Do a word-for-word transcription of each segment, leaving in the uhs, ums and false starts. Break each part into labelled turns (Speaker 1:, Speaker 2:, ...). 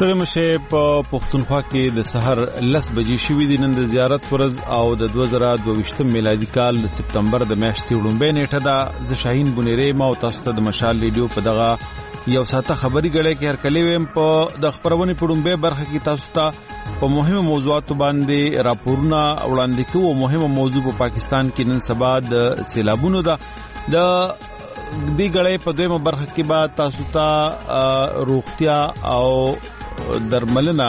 Speaker 1: ستړي مشه په پښتونخوا کې د سحر لس بجې شوې دي. نن د زیارت ورځ او د دوه زره دوه ویشتم میلادي کال د سپتمبر د میاشتې وړاندې نیټه ده. زه شاهین بنيري ما او تاسو ته د مشال ریډیو په دغه یو ساعته خبري غړې کې هر کلی ويم په د خبرونه په وړاندې برخه کې تاسو ته په مهمه موضوعات باندې راپورونه وړاندې کوو. مهمه موضوع په پاکستان کې نن سبا د سیلابونو ده. د دې غړې په دویمه برخه کې به تاسو ته روغتیا او درملنه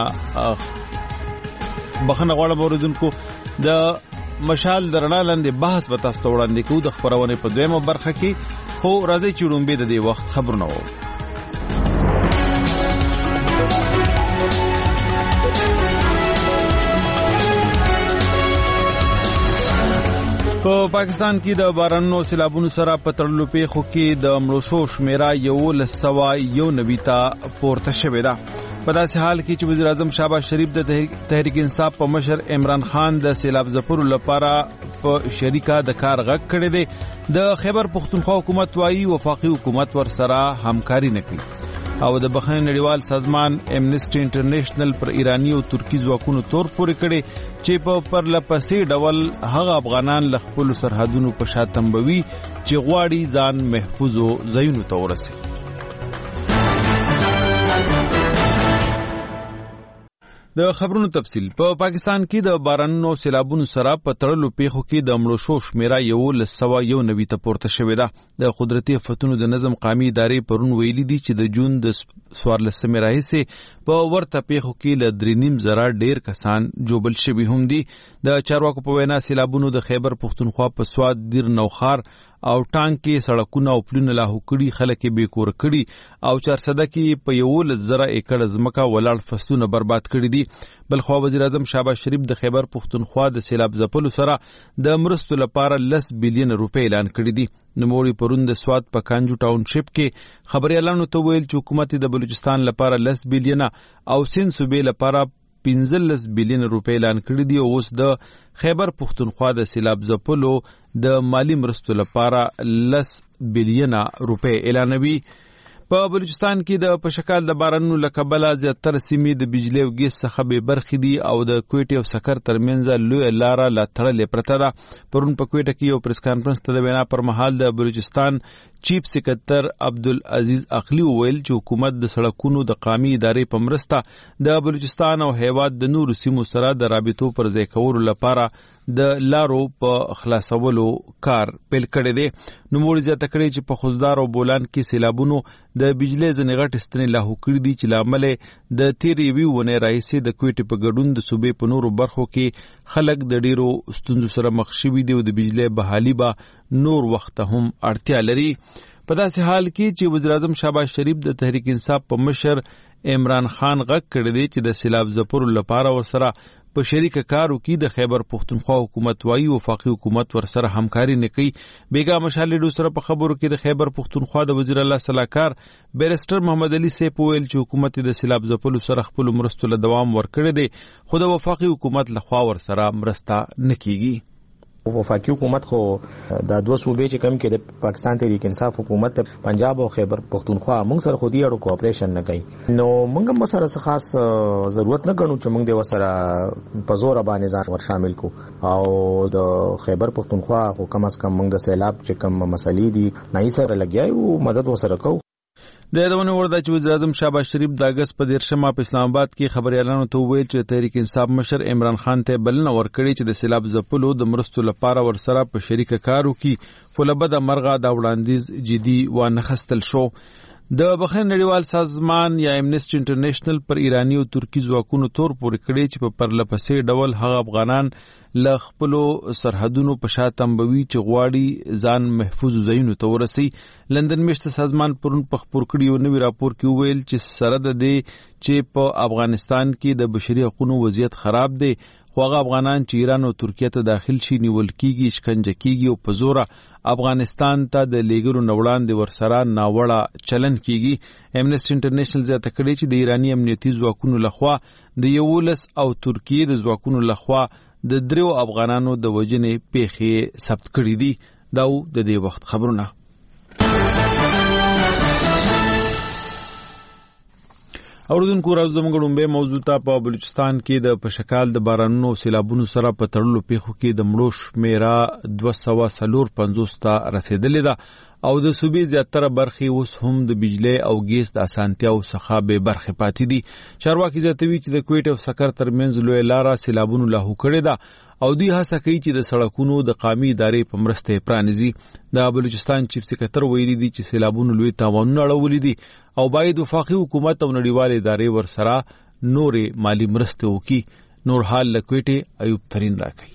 Speaker 1: بخنه غواړم اوریدونکو د مشال درنا لاندې بحث به تاسو ته وړاندې کوو د خبرونه په دویمه برخه کې. خو راځي چې وړاندې د دې وخت خبرونه وو. په پاکستان کې د بارانونو سیلابونو سره په تړلو پیښو کې د مړو شو شمیره یو لسوا یو نوي ته پورته شوې ده. په داسې حال کې چې وزیر اعظم شهباز شریف د تحریک انصاف په مشر عمران خان د سیلاب ځپلو لپاره په شریکه د کار غږ کړی دی. د خیبر پښتونخوا حکومت وايي وفاقي حکومت ور سره همکاري نه کوي او د بخښنې نړیوال سازمان امنیسټي انټرنیشنل پر ایرانی او ترکی ځواکونو تور پورې کړي چې په پرلپسې ډول هغه افغانان له خپل سرحدونو په شا تنبوي چې غواړي ځان محفوظ او ځایونو ته ورسوي. د خبرونو تفصیل. په پاکستان کې د بارانونو سیلابونو سره په تړلو پیښو کې د مړو شو شمیره یو لسوا یو نوي ته پورته شوې ده. د قدرتي آفتونو د نظم قومي ادارې پرون ویلي دي چې د جون د څوارلسمې راهیسې په ورته پیښو کې له درې نیم زره ډیر کسان جوبل شوي هم دي. د چارواکو په وینا سیلابونو د خیبر پښتونخوا په سواد دیر نوخار او ټانک کې سړکونه او پلونه لاهو کړي، خلک به کور کړي او چارسده کې په یو لزره ایکړ ځمکه ولاړ فصلونه برباد کړي دي. بلخوا وزیر اعظم شهباز شریف د خیبر پښتونخوا د سیلاب ځپلو سره د مرستو لپاره لس بلین روپۍ اعلان کړي دي. نوموړي پرون د سواد په کانجو ټاونشپ کې خبريالانو ته ویل چې حکومت د بلوچستان لپاره لس بلین او سند صوبې لپاره پنځلس بلین روپۍ اعلان کړي دي او اوس د خیبر پښتونخوا د سیلاب ځپلو د مالی مرستو لپاره لس بلین روپۍ اعلانوي. په بلوچستان کې د پشکال د بارانونو له کبله زیاتره سیمې د بجلی او ګیس څخه بې برخې دي او د کویټې او سکر ترمنځ لویه لاره لا تړلې پرته ده. پرون په کویټه کې یو پریس کانفرنس ته د وینا پر مهال د بلوچستان چیف سکرټر عبدالعزیز اخلی وویل چې حکومت د سړکونو د قومي ادارې په مرسته د بلوچستان او هیواد د نورو سیمو سره د رابطو پر ځای کولو لپاره د لارو په خلاصولو کار پیل کړی دی. نوموړي زیاته کړې چې په خوزدار او بولان کې سیلابونو د بجلی ځینې غټې ستنې لاهو کړي دي چې له امله د تېرې یوې اونۍ راهیسې د کویټې په ګډون د صوبې په نورو برخو کې خلک د ډېرو ستونزو سره مخ شوي دي او د بجلی بحالي به نور وخت هم اړتیا لري. په داسې حال کې چې وزیر اعظم شهباز شریف د تحریک انصاف په مشر عمران خان غږ کړی دی چې د سیلاب ځپلو لپاره ورسره په شریکه کار وکړي. د خیبر پښتونخوا حکومت وايي وفاقي حکومت ورسره همکاري نه کوي. بیګا مشال ریډیو سره په خبرو کې د خیبر پښتونخوا د وزیر الله صلاحکار بیرسټر محمد علي سیف ویل چې حکومت د سیلاب ځپلو سره خپل مرستو له دوام ورکړي دي خو د وفاقي حکومت لخوا ورسره مرسته نه کیږي.
Speaker 2: وفاقي حکومت خو د دوه صوبې چې کم کې د پاکستان تحریک انصاف حکومت پنجاب او خیبر پښتونخوا موږ سره خو دې اړو کوآپریشن نه کوي نو موږ هم سره څه خاص ضرورت نه ګڼو چې موږ د وسره په زور باندې ځان ور شامل کو او د خیبر پښتونخوا خو کم از کم موږ د سیلاب چې کم مسلې دي نه یې سره لګیای او مدد وسره کوو.
Speaker 1: د یادونه ورده چې وزیر اعظم شهباز شریف د اگست په دیرشمه په اسلام آباد کې خبريالانو ته وویل چې تحریک انصاف مشر عمران خان ته بلنه ورکړي چې د سیلاب ځپلو د مرستو لپاره ورسره په شریکه کار وکړي خو له بده مرغه دا وړاندیز جدي وانخستل شو. د بخښنې نړیوال سازمان یا امنیسټي انټرنیشنل پر ایرانی او ترکی ځواکونو تور پورې کړي چې په پرلپسې ډول هغه افغانان له خپلو سرحدونو په شا تنبوي چې غواړي ځان محفوظ ځایونو ته ورسي. لندن میشته سازمان پرون په خپور کړي یو نوي راپور کې وویل چې سره د دې چې په افغانستان کې د بشري حقوقو وضعیت خراب دی خو هغه افغانان چې ایران او ترکیه ته داخل شي نیول کیږي، شکنجه کیږي او په زوره افغانستان ته د لیګرو نوړاندې ورسره ناوړه چلن کیږي. امنیسټي انټرنیشنل زیاته کړې چې د ایرانی امنیتي ځواکونو لخوا د یولس او ترکیه د ځواکونو لخوا د دریو افغانانو د وژنې پیښې ثبت کړې دي. دا د دې وخت خبرونه. اوردونکو راځو زموږ ډومبه موضوع ته په بلوچستان کې د پشکال د بارانونو سیلابونو سره په تړلو پیښو کې د مړو شمیره دوه سوه څلور پنځوس ته رسیدلې ده او د صوبې زیاتره برخې اوس هم د بجلی او ګیس د اسانتیاو څخه بې برخې پاتې دي. چارواکي زیاتوي چې د کویټ او سکر ترمنځ لویه لاره سیلابونو لاهو کړې ده او دوی هڅه کوي چې د سړکونو د قامي ادارې په مرسته یې پرانیزي. د بلوچستان چیف سکرټر ویلي دي چې سیلابونو لوی تاوانونه اړولي دي او باید وفاقي حکومت او نړیوالې ادارې ورسره نورې مالی مرستې وکړي. نور حال له کویټې ایوب ترین راکوي.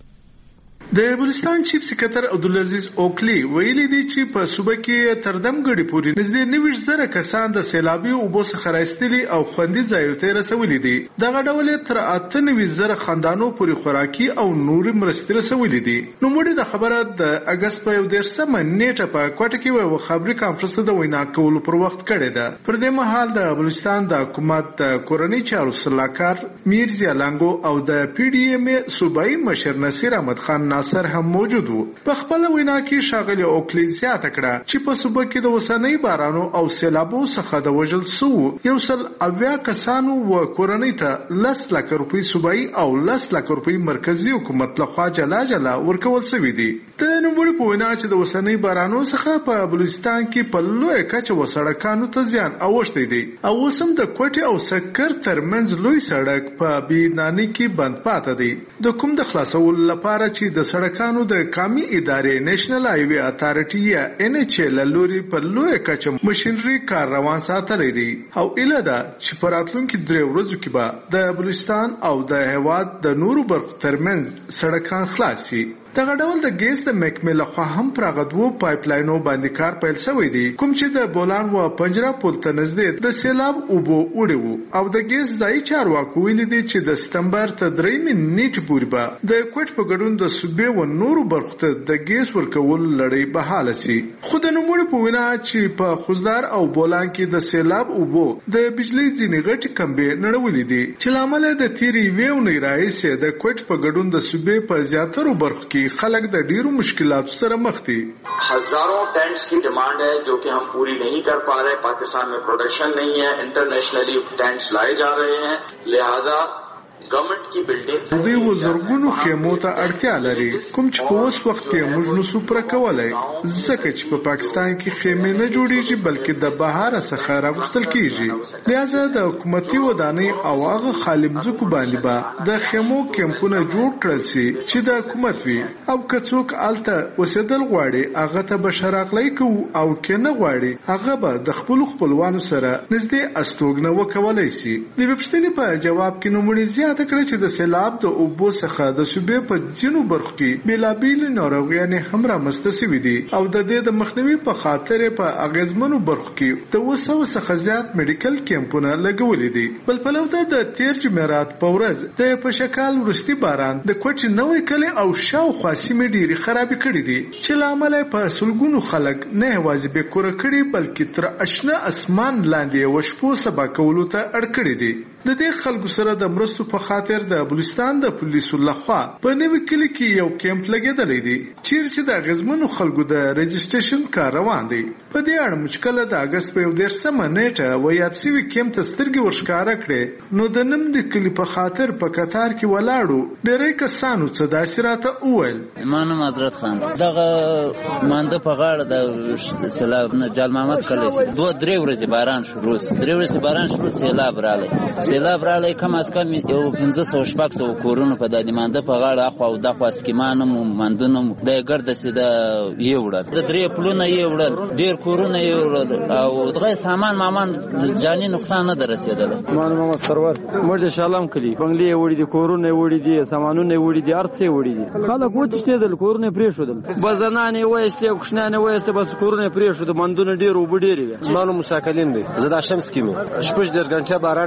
Speaker 3: د بلوچستان چیف سکرټر عبدالعزیز اوکلی ویلي دی چې په صوبه کې تر دمګړي پورې نږدې نوي زره کسان د سیلابي اوبو څخه راایستلي او خوندي ځایونو ته رسولي دي. دغه ډول تر اته نوي زره خاندانو پورې خوراکي او نوري مرستې رسولي دي. نو موږ د خبره د اگست په یو دیرشمه نیټه په کوټه کې یو خبري کانفرنس د وینا کولو پر وخت کړی ده. پر دې مهال د بلوچستان د حکومت د کورنۍ چارو سلاکار میرزا لانګو او د پی ډی ایم صوبایي مشر نصیر احمد خان ناصر هم موجود وو. په خپل وینا کې شاغلی اوکلی زیاته کړه چې په صوبه کې د وسنۍ بارانو او سیلابو څخه د وژل سو یو سل اویا کسانو و کورنۍ ته لس لک روپۍ صوبایي او لس لک روپۍ مرکزی حکومت لخوا جلا جلا ورکول شوی دي. د نوموړي په وینا چې د وسنۍ بارانو څخه په بلوچستان کې په لوی کچه وسړکانو ته زیان اوښتی دی او وسم د کوټي او سکر ترمنځ لوی سړک په بیرنانی کې بند پاتې دی. د کوم د خلاصول لپاره چې د سړکانو د قومي ادارې نېشنل هایوي اتارټي یا ان ایچ ال لوري په لوی کچه ماشينري کار روان ساتلی دی او اله دا چې په راتلونکي درې ورځو کې به د بلوچستان او د هیواد د نورو برخو ترمنځ سړکان خلاص شي. دغه ډول د ګیس د محکمې لخوا هم پر هغه دوو پایپ لاینو باندې کار پیل شوی دی کوم چې د بولان و پنجره پل ته نږدې د سیلاب اوبو وړي وو او د ګیس ځای چارواکو ویلي دي چې د سپتمبر ته درېیمې نیټې پورې به د کوټ په ګډون د صوبې و نورو برخو ته د ګیس ورکول لړۍ بحاله شي. خو د نوموړي په وینا چې په خوزدار او بولان کې د سیلاب اوبو د بجلی ځینې غټې کمبې نړولې دي چې لامل د تیری ویو نه راځي د کوټ په ګډون د صوبې په زیاترو برخو کې خلک د ډیرو مشکلات سره مخ دي.
Speaker 4: हजारों टेंट्स की डिमांड है जो कि हम पूरी नहीं कर पा रहे. पाकिस्तान में प्रोडक्शन नहीं है, इंटरनेशनली टेंट्स लाए जा रहे हैं, लिहाजा गवर्नमेंट की building
Speaker 3: دوی وزرګونو خیمو ته اړتیا لري کوم چې په اوس وخت کې موږ نو سپر کولای ځکه چې په پاکستان کې خیمې نه جوړیږي بلکې د بهر څخه راغستل کیږي. لہذا د حکومتي ودانۍ او هغه خالي ځکو باندې با د خیمو کمپونه جوړ کړل شي چې د حکومت وي او کڅوک الته وسیدل غواړي هغه ته بشراغلی کو او کنه غواړي هغه به د خپل خپلوانو سره نږدې استوګنه وکولای شي. د وبشتنې په جواب کې نوموړي زیاته کړه چې د سیلاب د اوبو څخه د صوبې په جنوب برخو کې بیلابیل ناروغیانې هم رامنځته شوي دي او د دې د مخنیوي په خاطر په اغیزمنو برخو کې د اوه سوه څخه زیات میډیکل کیمپونه لګولي دي. بل پلو ته د تیر جمعرات په ورځ د پشکال وروستي باران د کوټ نوې کلی او شاوخوا سیمې ډېرې خرابې کړې دي چې له امله په سلګونو خلک نه یوازې بې کوره کړي بلکې تر اشنا اسمان لاندې وشپو سبا کولو ته اړ کړي دي. د دې خلکو سره د مرستو په خاطر د بلوچستان د پولیسو لخوا په نوي کلی کې یو کیمپ لګیدلی دی چیرې چې د غزمنو خلکو د رجسټریشن کار روان دی. په دې اړه مشکله د اگست په یو دیرشمه نیټه و یاد شوي کیمپ ته سترګې ورښکاره کړې نو د نم د کلي په خاطر په قطار کې ولاړو ډېری کسانو څه داسې راته وویل.
Speaker 5: ما نوم حضرت خان دغه مانده په غاړه د سیلاب نه جال محمد کلی دوه درې ورځې باران شروع درې ورځې باران شروع سیلاب راغلی سیلاب راغلی کم از کم یو پنځه سوه شپږ سوه کورونو په دادي مانده په غاړه اخوا او دخوا سکیمان هم مندونه هم د ګرده سیده یې وړل د درې پلونه یې وړل ډېر کورونه یې وړل او دغه سامان مامان جاني نقصان نه ده رسېدلی.
Speaker 6: ما نوم محمد سرور موږ د شالام کلي بنګلې یې وړي دي کورونه یې وړي دي سامانونه یې وړي دي هر څه یې وړي دي خلک وتښتېدل کورونه یې پرېښودل بس زنانې یې وایستې او کوچنیان یې وایسته بس کورونه یې پرېښودل مندونه ډېر اوبه ډېرې وې.
Speaker 7: زما نوم موسی کلیم دی زه د شمس کې یم شپږ دېرش ګنټې باران باندې اوس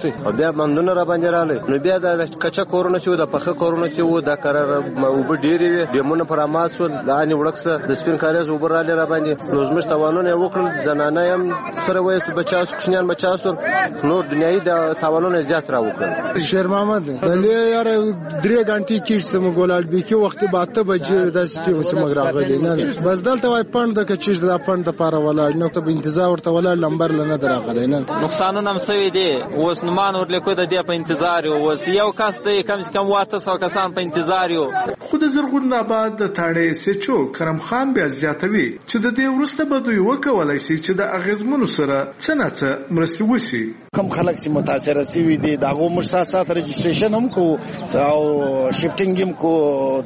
Speaker 7: واغستې او بیا مندونه را باندې رااله نو بیا د کچا کورونه چې د پخه کورونه چې و د قرار وب ډېری دیمونه پر امات سول لانی وړکسه د سپین کاریز وبر را لري باندې نو زمش توانونه وکړل زنانه هم سره وایي بچاس کوشنیان بچاس نو دنیاي د توانونه زیات را وکړل.
Speaker 8: شیر محمد دلی یار درې غنټې کې سم ګولال به کې وخت باته بجې د سټي چې مګ راغلی نه بس دلته وای پند د کچې د پند لپاره ولا نو ته انتظار ورته ولا لمبر لنه دراغلی نه
Speaker 6: نقصانونه هم سوي دي اوس نمان ورلیکو د دې په انتظار یو اوس یو کس ته کم سے کم واته سو کسان په انتظار یو.
Speaker 3: خود زرغون آباد د تاړې سچو کرم خان بیا زیاتوي چې د دې ورسته به دوی وکولای شي چې د اغیزمنو سره څه نه څه مرستې وشي.
Speaker 9: کم خلک چې متاثر شوي دي دا غو مرسات سات رجسټریشن هم کو او شفټینګ هم کو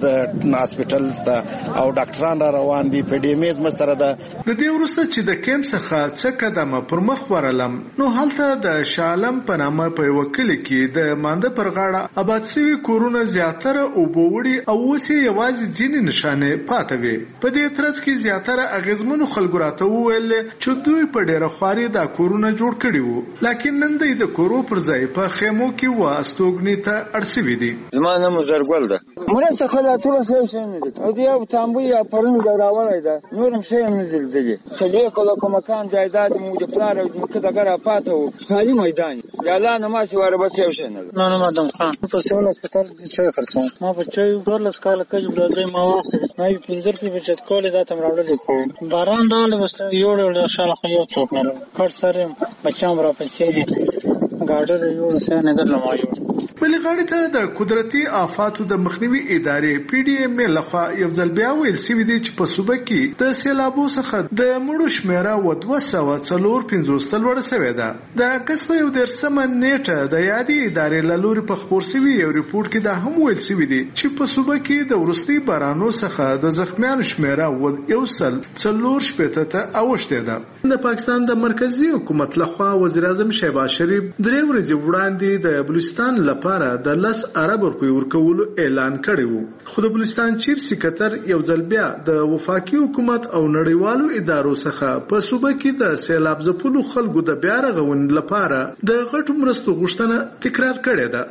Speaker 9: د هاسپټلز ته او ډاکټران را روان دي په ډي ام ایز مسره ده.
Speaker 3: د دې ورسته چې د کیمپ څخه څه قدمه پر مخ ورلم نو هلته د شالم په نامه په وکیل کې د مانده پر غاړه آباد شوي کورونه زیاتره او بوړي او وسی یوازې ځینې نشانه پاتې وي. په دې ترڅ کې زیاتره اغیزمنو خلکو راته وویل چې دوی په ډیره خواري دا کورونه جوړ کړي وو لکه نن د کورو پر ځای په خیمو کې و استوګنی ته اړسوي دي.
Speaker 7: زما نوم زرګل ده
Speaker 8: مرسته خلا ټول څه نه دي او دی په تامبو یا پرونی دا راوړای دا نورم څه نه دي دي چې کله کوم مکان جایداد مو د پلار او مکه دغه پاتو خالي میدان یا لا نماز واره بس یو شنه نه نه مادام خان په سیمه هسپتال کې څه خرڅوم ما په چای ورلس کال کې بلځای ما وخت نه پنځر په بچت کول دا تم راوړل کو باران ډول بس یو ډول شاله خو یو څوک نه کټ سره بچام را پسې ګاډر یو څه نه درلمایو.
Speaker 3: بلې غاړې ته د قدرتي آفاتو د مخنیوي ادارې پی ډي ایم ای لخوا یو ځل بیا ویل شوي دي چې په صوبه کې د سیلابو څخه د مړو شمېره و دوه سوه څلور پنځوس ته لوړه شوې ده. د اګست په یو دېرشمه نیټه د یادې ادارې له لوري په خپور شوي یو ریپورټ کې دا هم ویل شوي دي چې په صوبه کې د وروستي بارانو څخه د زخمیانو شمېره و یو سل څلور شپېته ته اوښتې ده. د پاکستان د مرکزي حکومت لخوا وزیر اعظم شهباز شریف درې ورځې وړاندې د بلوچستان لپاره د لس ارب روپیو ورکولو اعلان کړی وو خو د بلوچستان چیف سکرټر یو ځل بیا د وفاقي حکومت او نړیوالو ادارو څخه په صوبه کې د سیلاب ځپلو خلکو د بیا رغونې لپاره د غټو مرستو غوښتنه تکرار کړې ده.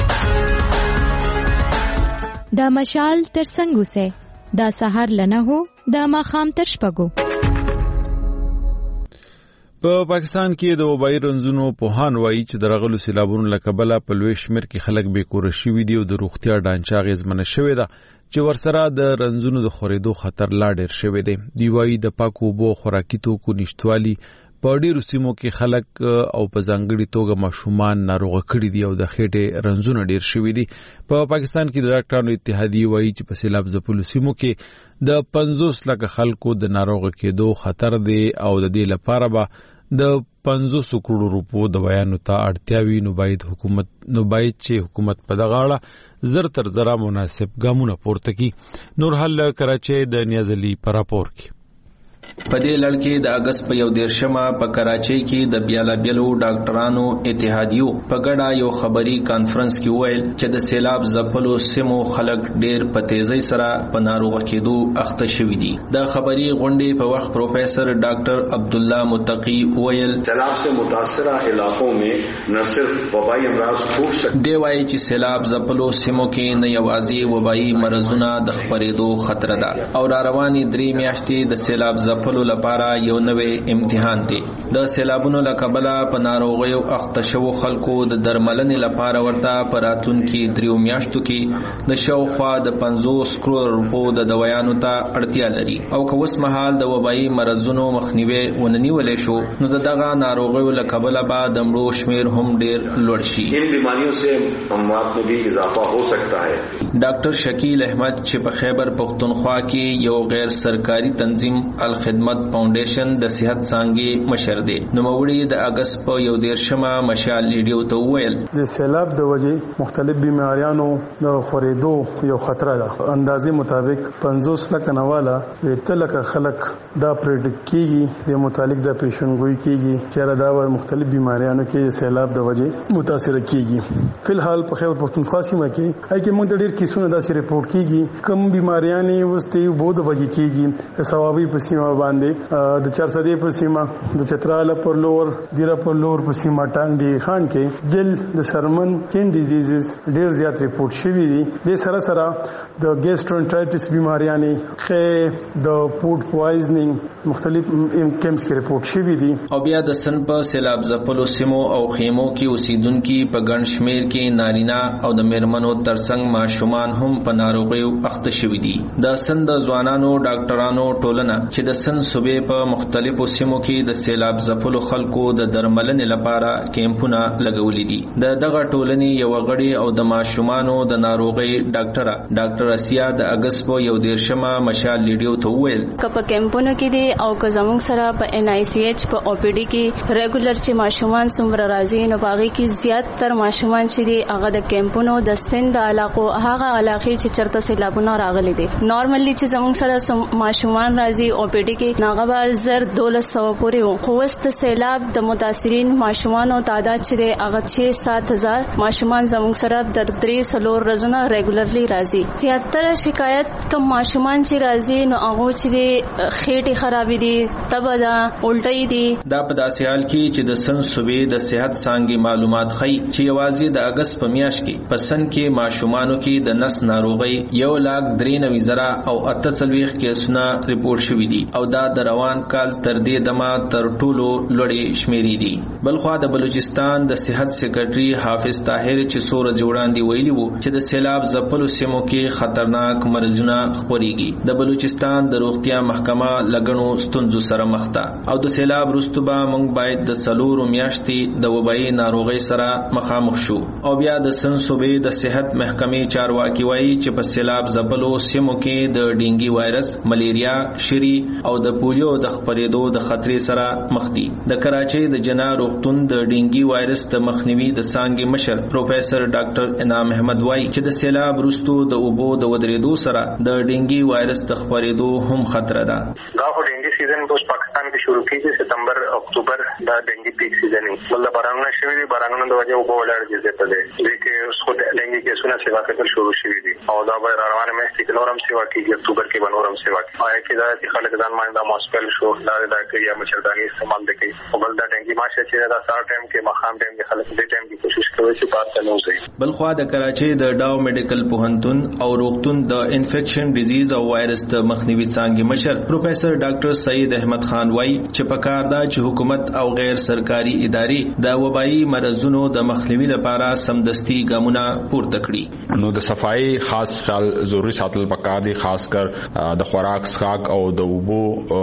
Speaker 10: د مشال تر څنګه سه د سحر لنه هو د ماخام تر شپږو.
Speaker 1: په پاکستان کې د وبایي رنځونو پوهان وایي چې د راغلو سیلابونو له کبله په لوی شمېر کې خلک بې کوره شوي دي او د روغتیا ډانچه اغېزمنه شوې ده چې ورسره د رنځونو د خورېدو خطر لا ډېر شوی دی. دوی وایي د پاکو اوبو خوراکي توکو نشتوالي په ډېرو سیمو کې خلک او په ځانګړي توګه ماشومان ناروغه کړي دي او د خېټې رنځونه ډېر شوي دي. په پاکستان کې د ډاکټرانو اتحادیې وایي چې په سیلاب ځپلو سیمو کې د پنځوس لکه خلکو د ناروغه کېدو خطر دی او د دې لپاره به د پنځوس کروڑو روپو د بیانو ته اړتیاوي نو باید حکومت نو باید چې حکومت په دغه اړه زر تر زره مناسب ګامونه پورته کړي. نور حل کراچي د نیاز علي په راپور کې
Speaker 11: په دې لړ کې د اگست په یو دیرشمه په کراچۍ کې د بیالا بیلو ډاکټرانو اتحادیو په ګډه یو خبري کانفرنس کې ویل چې د سیلاب ځپلو سیمو خلک ډېر په تیزۍ سره په ناروغه کېدو اخته شوي دي. د خبري غونډې په وخت پروفیسر ډاکټر عبد الله متقی ویل
Speaker 12: سیلاب سے متاثرہ علاقوں میں نہ صرف وبائی امراض پھوٹ سکتے
Speaker 11: دی وایي چې سیلاب ځپلو سیمو کې نه یوازې وبایي مرضونه د خپرېدو خطر ده او را روانې درې میاشتې د سیلاب ځپلو لپاره یو نوې امتحان دی. د سیلابونو له کبله په ناروغیو اخته شوو خلکو د درملنې لپاره ورته په راتلونکي دریو میاشتو کې د شاوخوا د پنځوس کروڑ روپو د دوايانو ته اړتیا لري او که اوس مهال د وبایي مرضونو مخنیوی ونه نیولی شو نو د دغه ناروغیو له کبله به د مړو شمېر هم ډېر لوړ شي.
Speaker 12: ان بیماریوں سے اموات میں بھی اضافہ ہو سکتا ہے.
Speaker 11: ډاکټر شکیل احمد چې په خیبر پختونخوا کې یو غیر سرکاري تنظیم الخدمت فاونډیشن د صحت څانګې مشر دی نو موري د اگست په یو دیرشمه مشال لیډیو ته ویل
Speaker 13: د سیلاب د وجې مختلف بیماریانو د خورېدو یو خطر ده. اندازې مطابق پنځوس لکه نواله ویته لکه خلک دا پریډکټ کیږي د متعلق د پیشنګوئی کیږي چې دا مختلف بیماریانو کې سیلاب د وجې متاثر کیږي. فلحال په خیبر پختونخوا سیمه کې هغه کې موږ د ډېر کیسونو داسې ریپورت کیږي کوم بیماریانې وستې بو د وجې کیږي ثوابي په سیمه باندې د چارسدې په سیمه د چترال پر لور دیره پر لور په سیمه ټانګي خان کې جل د سرمن کین ډیزیزز ډیر زیات ریپورت شوي دي. د سره سره د ګیسټرونټرایټس بیماریانې خې د فود پوایزنینګ مختلف کیمپس کې ریپورت شوي دي.
Speaker 11: او بیا د سن په سیلاب ځپلو سیمو او خیمو کې اوسیدونکو په ګڼ شمیر کې نارینه او د میرمنو ترڅنګ ماشومان هم په ناروغیو اخته شوي دي. د سن د ځوانانو ډاکټرانو ټولنه چې د سن صوبې په مختلفو سیمو کې د سیلاب ځپلو خلکو د درملنې لپاره کیمپونه لګولې دي. د دغه ټولنې یو غړي او د ماشومانو د ناروغي ډاکټره ډاکټر اسیا د اگست په یو دیرشمه مشال لیډیو ته وویل
Speaker 14: کپا کیمپونه کې دي او که زموږ سره په ان آی سی ایچ په او پی ډي کې ریګولر چې ماشومان څومره راځي نو باغی کې زیات تر ماشومان چې دي هغه د کیمپونو د سند علاقو هغه علاقې چې چرته سیلابونه راغلي دي. نارملی چې زموږ سره ماشومان راځي او پی ډي کې ناغه به زر دولس سو پورې وو. خو واست سیلاب د متاثرین ماشومانو تعداد چې هغه شش سات هزار ماشومان زموږ سره د درې سلور ورځې ریګولرلی راځي. زیاتره شکایت کم ماشومان چې راځي نو هغه چې خېټه خرابې دي تبه ده الټۍ دي.
Speaker 11: دا په داسې حال کې چې د سن صوبې د صحت څانګې معلومات ښيي چې یوازې د اگست په میاشت کې په سن کې ماشومانو کې د نس ناروغي یو لاک درې نوي زره او اته څلوېښت کیسونه ریپورت شوي دي او دا د روان کال تر دې دمه تر ټولو لوړې شمیرې دي. بلخوا د بلوچستان د صحت سیکرټري حافظ طاهر چې څو ورځې وړاندې ویلي وو چې د سیلاب ځپلو سیمو کې خطرناک مرضونه خپرېږي. د بلوچستان د روغتیا محکمه لګڼو ستونزو سره مخ ده او د سیلاب وروسته به موږ باید د څلورو میاشتې د وبایي ناروغۍ سره مخامخ شو. او بیا د سن صوبې د صحت محکمې چارواکي وایي چې په سیلاب ځپلو سیمو کې د ډینګي وایرس، ملیریا، شری او د پولیو د خپرېدو د خطرې سره مخ دي. د کراچۍ د جنا روغتون د ډینګي وایرس د مخنیوي د څانګې مشر پروفیسر ډاکټر انعام احمد وایي چې د سیلاب وروسته د اوبو د ودرېدو سره د ډینګي وایرس د خپرېدو هم خطر ده.
Speaker 15: دا خو ډینګي سیزن په پاکستان کې شروع کیږي ستمبر اکتوبر دا ډینګي پیک سیزن دی. مطلب بارانونه شوي دي، بارانونو د وجه اوبه ولاړ دي زیاته دي دې کې اوس خو ډینګي کیسونه سیوا کېدل شروع شوي دي او دا به روانه میاشتې کې نورم سیوا کېږي، اکتوبر کې به نورم سیوا کېږي. آیا کې دا چې خلک ځان باندې دا ماسپل شو دا دا کوي یا مچرداني استعمال کوي او بل دا ډینګي ماشه چې دا سار ټایم کې مخام ټایم کې خلک دې ټایم کې کوشش کوي چې پات نه وځي.
Speaker 11: بلخوا د کراچۍ د ډاو میډیکل پوهنتون او روغتون د انفیکشن ډیزیز او وایرس د مخنیوي څانګې مشر پروفیسر ډاکټر سعید احمد خان وایي چې پکار دا چې حکومت او غیر سرکاري ادارې د وبایي مرزونو د مخنیوي لپاره سمدستي ګامونه پورته کړي.
Speaker 16: نو د صفایي خاص خیال ضروري ساتل پکار دي، خاص کر د خوراک څښاک او د اوبو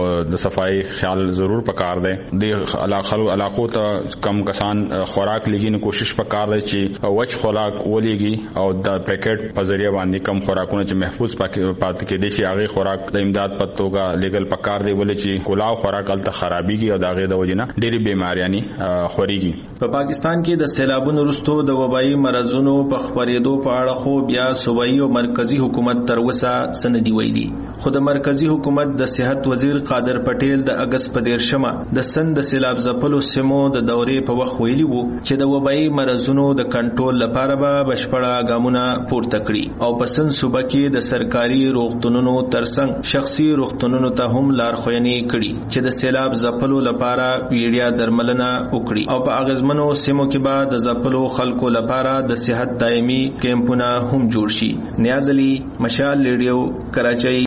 Speaker 16: د صفایي خیال ضرور پکار دی. د علاقو ته کم کسان خوراک لګي نو کوشش پکار دی چې وچ خوراک ولېږي او د پیکټ په ذریعہ باندې کم خوراکونه چې محفوظ پاتې کېدي شي هغه خوراک د امداد په توګه لګل پکار دی ولې چې کولاو خوراک الته خرابيږي او داغه د وجنه ډېری بیماریانی خوريږي.
Speaker 11: په پاکستان کې د سیلابونو وروسته د وبایي مرزونو په خپرېدو په اړه خو بیا صوبایي او مرکزی حکومت تر اوسه سندي ویلي. خو د مرکزی حکومت د صحت وزیر قادر پټیل د اگست په دیرشمه د سند د سیلاب ځپلو سیمو د دورې په وخت ویلي وو چې د وبایي مرزونو د کنټرول لپاره به بشپړه ګامونه پورته کړي او په سند صوبه کې د سرکاري روغتونونو ترڅنګ شخصي روغتونونو ته هم لارښوونې کړي چې د سیلاب ځپلو لپاره ویډیا درملنه وکړي او په اغیزمنو سیمو کې به د ځپلو خلکو لپاره د صحت دایمي کیمپونه هم جوړ شي. نیاز علي، مشال ریډیو، کراچۍ.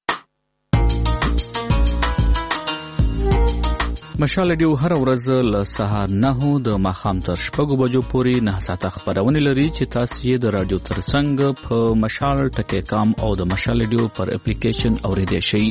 Speaker 17: مشال ریډیو هر ورځ له سهار نهو د ماښام تر شپږو بجو پورې نه ساعته خبرونه لري چې تاسو یې د رادیو ترڅنګ په مشال ټکی کام او د مشال ریډیو پر اپلیکیشن اوریدئ شئ.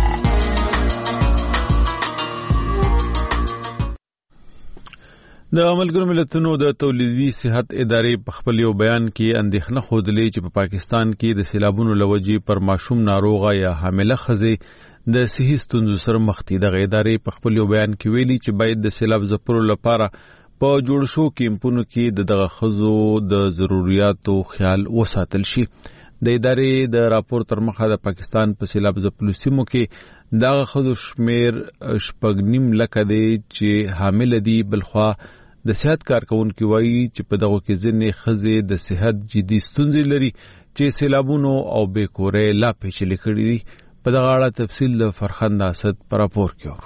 Speaker 1: د ملګرو ملتونو د تولیدي صحت ادارې په خپل یو بیان کې اندېښنه خوده چې په پاکستان کې د سیلابونو لوجې پر ماشوم ناروغه یا حامله ښځې د صحي ستونزو سره مخ دي. دغه ادارې په خپل یو بیان کې ویلي چې باید د سیلاب ځپلو لپاره په جوړ شو کیمپونو کې د دغه ښځو د ضرورتو خیال وساتل شي. د ادارې د راپور تر مخه د پاکستان په سیلاب ځپلو سیمو کې دغه ښځو شمیر شپږ نیم لکه دی چې حامل دي. بلخوا د صحت کارکونکو وایي چې په دغه کې ځینې ښځې د صحت جدي ستونزې لري چې سیلابونو او بې کورۍ لا پیچلې کړي دي. په دغه اړه تفصیل د فرخند اسد پر راپور کې